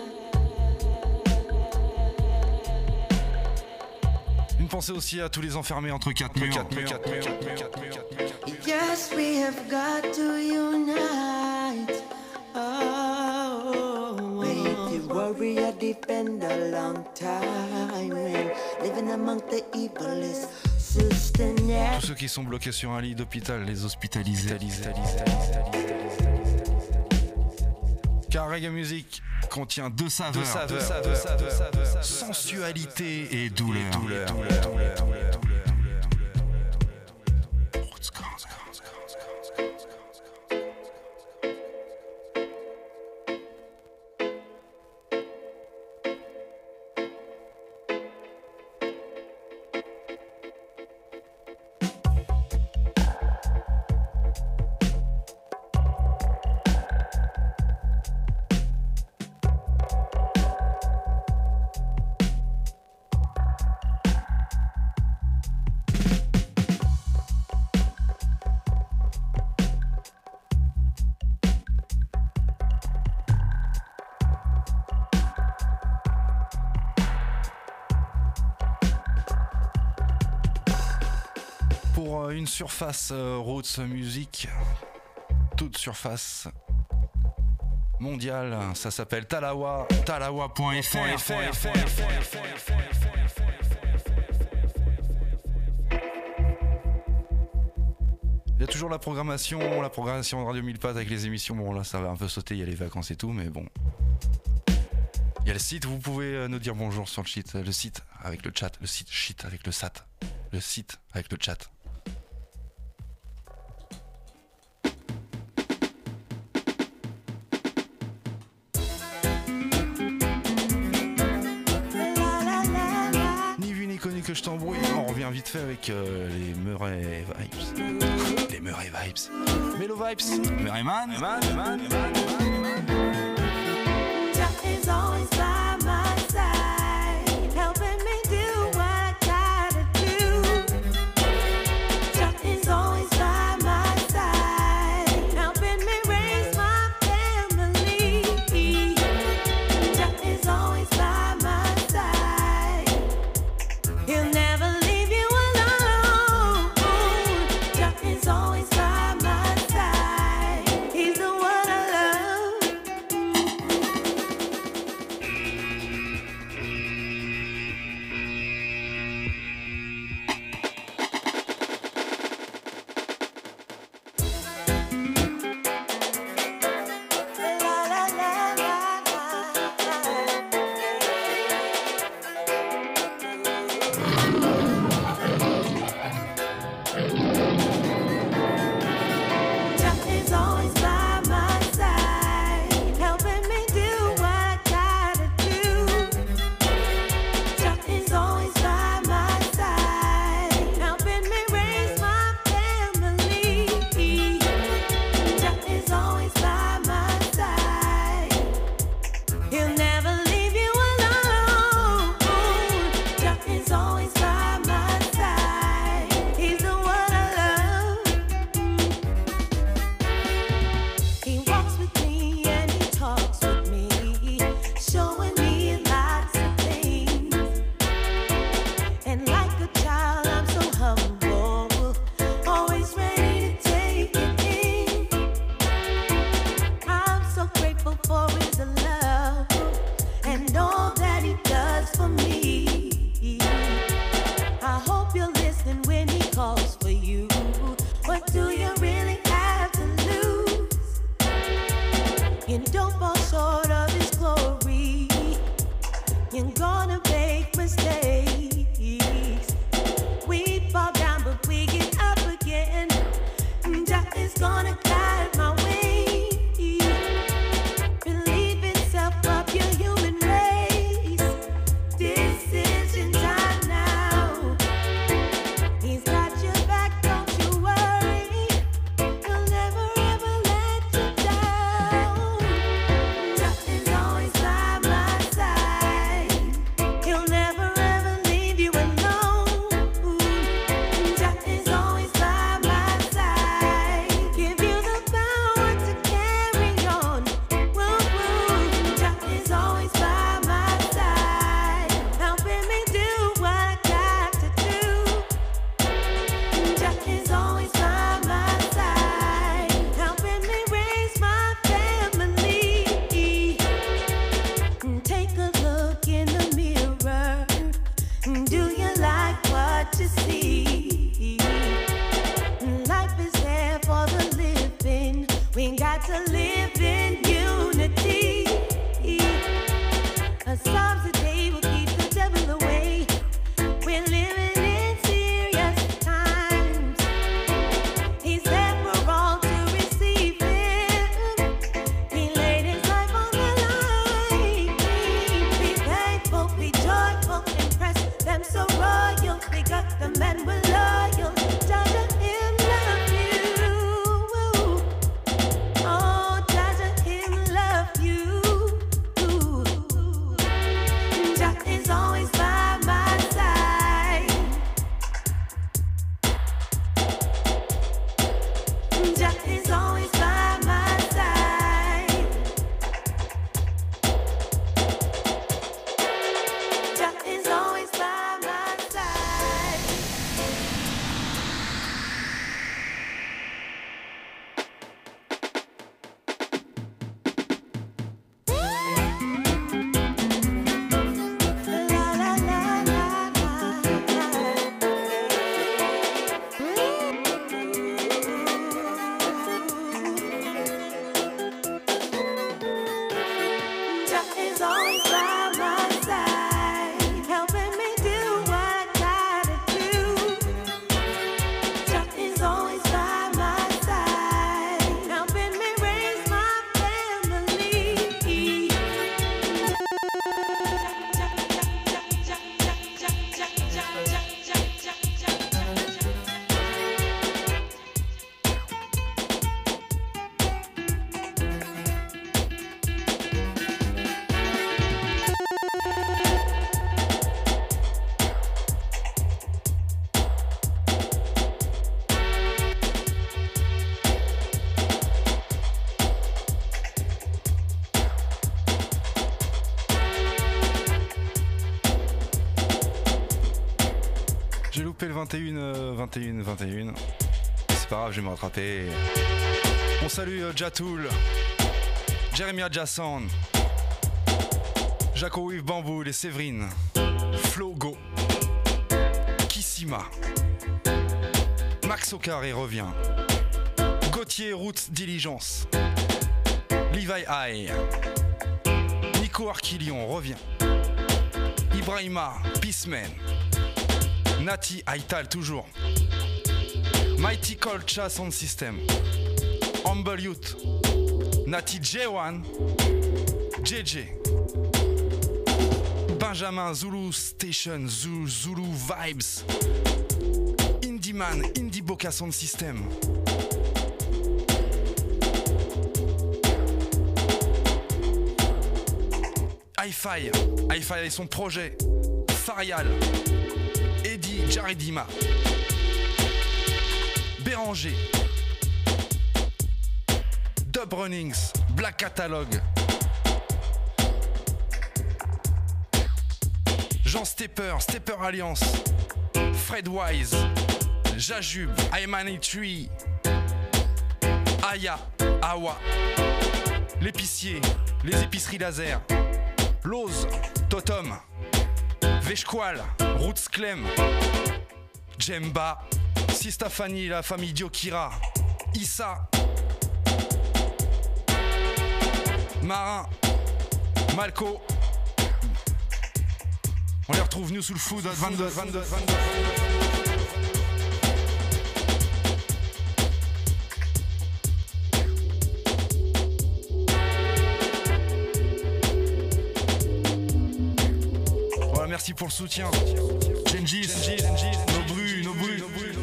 Une pensée aussi à tous les enfermés entre quatre murs. Yes, we have got to unite. Oh, wait, the warrior defend a long time. When living among the evil is sustained. Tous ceux qui sont bloqués sur un lit d'hôpital, les hospitalisés. Car Reggae Music contient deux saveurs, deux saveurs, deux saveurs, deux saveurs, deux saveurs, sensualité et douleur. Et douleur, douleur, douleur, douleur. Pour une surface euh, Roots Music, toute surface mondiale, ça s'appelle Talawa, talawa point f r. Il y a toujours la programmation, la programmation de Radio Mille Pattes avec les émissions. Bon là ça va un peu sauter, il y a les vacances et tout, mais bon. Il y a le site, vous pouvez nous dire bonjour sur le site, le site avec le chat, le site shit avec le sat, le site avec le chat. Que je t'embrouille, on revient vite fait avec euh, les Murray Vibes. Les Murray Vibes. Mellow Vibes. Murrayman. Murrayman. Murrayman. Murrayman. Jah is always by my side, helping me do what I gotta do. Jah is always by my side, helping me raise my family. Jah is always by my side. He'll never leave you alone. Jah is always by my side. He's the one I love. La, la, la, la, Jah is always by my side, helping me do what I gotta do. Jah is always by my side, helping me raise and don't fall short of His glory. You're gonna make mistakes. We fall down, but we get up again. Jah is gonna guide my way. Believe in self, up your human race. Decision time now. He's got your back, don't you worry. He'll never ever let you down. Jah is always by my side. He'll never ever leave you alone. Jah is always by my side. Give you the power to carry on. Woo woo. Jah is always by my side, helping me do what I got to do. Jah is always by my side, helping me raise my family. Take a look in the mirror. Do you like what you see? Life is there for the living. We got to live in unity. A Psalms a day will keep the devil away. We're living in serious times. He's there for all to receive Him. He laid His life on the line. Be thankful, be joyful, impress them so royal. We got the men we're loyal. Jaja Him love you. Oh, Jaja Him love you. Jah is always by my side. Jah is always by my side. Jah is always by my side. La la la la Jah is always by my side, helping me do what I gotta do. Jah is always by my side, helping me raise my family. J'ai loupé le vingt et un, euh, vingt et un, vingt et un. C'est pas grave, je vais me rattraper. On salue euh, Jatoul, Jeremiah Jasson, Jaco With Bamboo, les Séverine, Flogo, Kissima, Max Ocaré revient, Gauthier Roots Diligence, Levi High, Nico Arquilion revient, Ibrahima Peaceman, Nati Aital toujours, Mighty Colcha Sound System, Humble Youth, Nati J un, J J, Benjamin Zulu Station, Zulu, Zulu Vibes, Indie Man, Indie Boca Sound System, Hi-Fi, Hi-Fi et son projet, Farial, Eddie Jaridima, Béranger, Dub Runnings, Black Catalog, Jean Stepper, Stepper Alliance, Fred Wise, Jajub, Aymani Tree, Aya, Awa, l'épicier, les épiceries laser, Lose, Totom, Veshkwal, Roots Clem, Djemba, Sista Fanny, la famille Diokira, Issa, Marin, Malco. On les retrouve New Soul Food à vingt-deux, vingt-deux, vingt-deux. Voilà, merci pour le soutien. Gengis, nos brus, nos brus.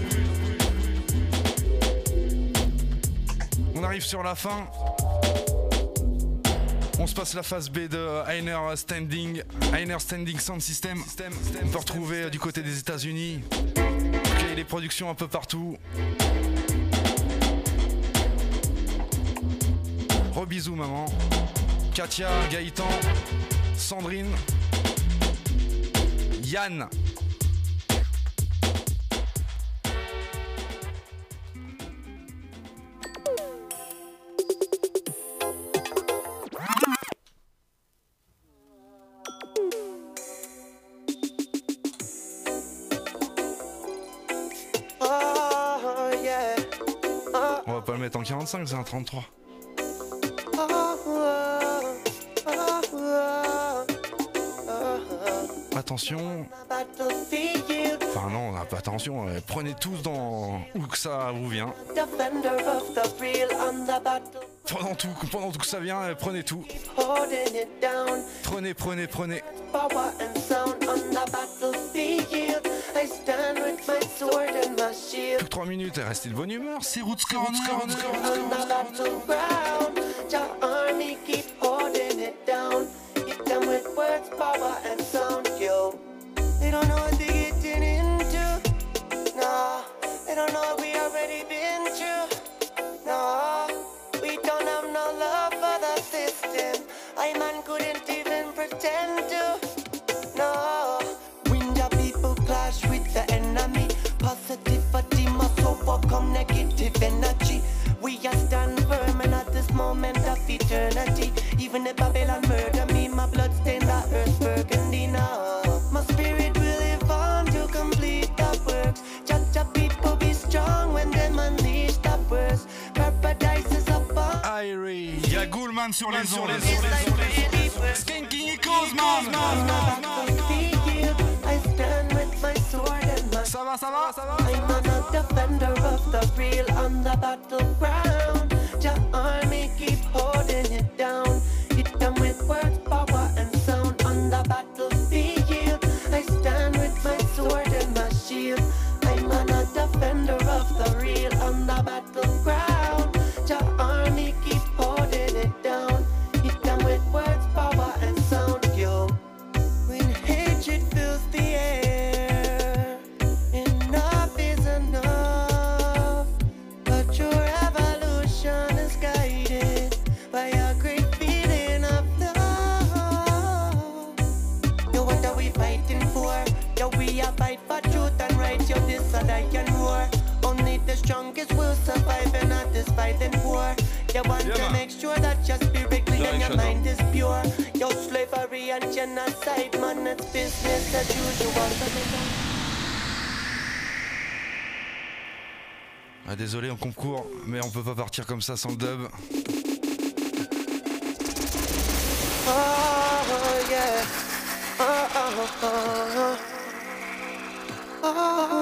On arrive sur la fin. On se passe la phase B de Einer Standing, Einer Standing Sound System. On peut retrouver du côté des États-Unis. Okay, les productions un peu partout. Rebisous maman. Katia, Gaëtan, Sandrine, Yann. On va pas le mettre en quarante-cinq, c'est un trente-trois. Attention. Enfin non, pas attention, euh, prenez tous dans où que ça vous vient. Pendant tout, pendant tout que ça vient, euh, prenez tout. Prenez, prenez, prenez. Plus que trois minutes, restez de bonne humeur, c'est Roots Corner. They don't know what they're getting into. Nah, they don't know what we already been through. Nah, we don't have no love for the system. I man couldn't even pretend to. No, when the people clash with the enemy, positivity must overcome negative energy. We are stand firm and at this moment of eternity. Even if Babylon murder me, my blood stain the earth burgundy now. My spirit will live on to complete the works. Judge the people be strong when them unleash the worst. Paradise is upon. Irie, y'a Goulman sur les ondes. Skanking Echoes, man. I stand with my sword and my. Ça va, ça va, ça va. I'm a defender of the real on the battleground. Your army keep holding it down. Hit them with words, power and sound on the battlefield. I stand with my sword and my shield. I'm a defender of the real on the battleground. Your army keep holding it down. Hit them with words, power and sound, yo. When hatred fills the air, enough is enough. But your evolution is guided by a great feeling of love. Yo, what are we fighting for? Yo, we are fight for truth and right. Yo, this a lion war. Only the strongest will survive and not this violent war. You want Yeah, to man. make sure that your spirit clean and your Shut mind is pure. Yo, slavery and genocide, man, it's business as usual. Ah, désolé, on concourt, mais on peut pas partir comme ça sans le dub. Oh, yeah. Oh, oh, oh. Oh,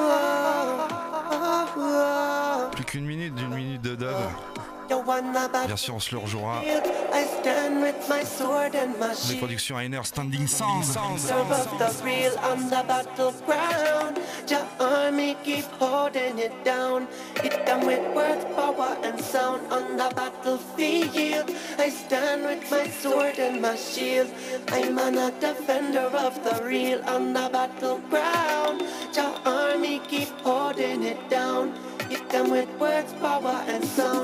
oh, oh. Plus qu'une minute, d'une minute de dub. You wanna Bien sûr, on se le rejouera. I stand with my sword and my Les shield. productions Einer Standing Sound. Serve of the real on the battleground. Your army keep holding it down. Hit them with words, power and sound on the battlefield. I stand with my sword and my shield. I'm a defender of the real on the battleground. Your army keep holding it down. Hit them with words, power and sound.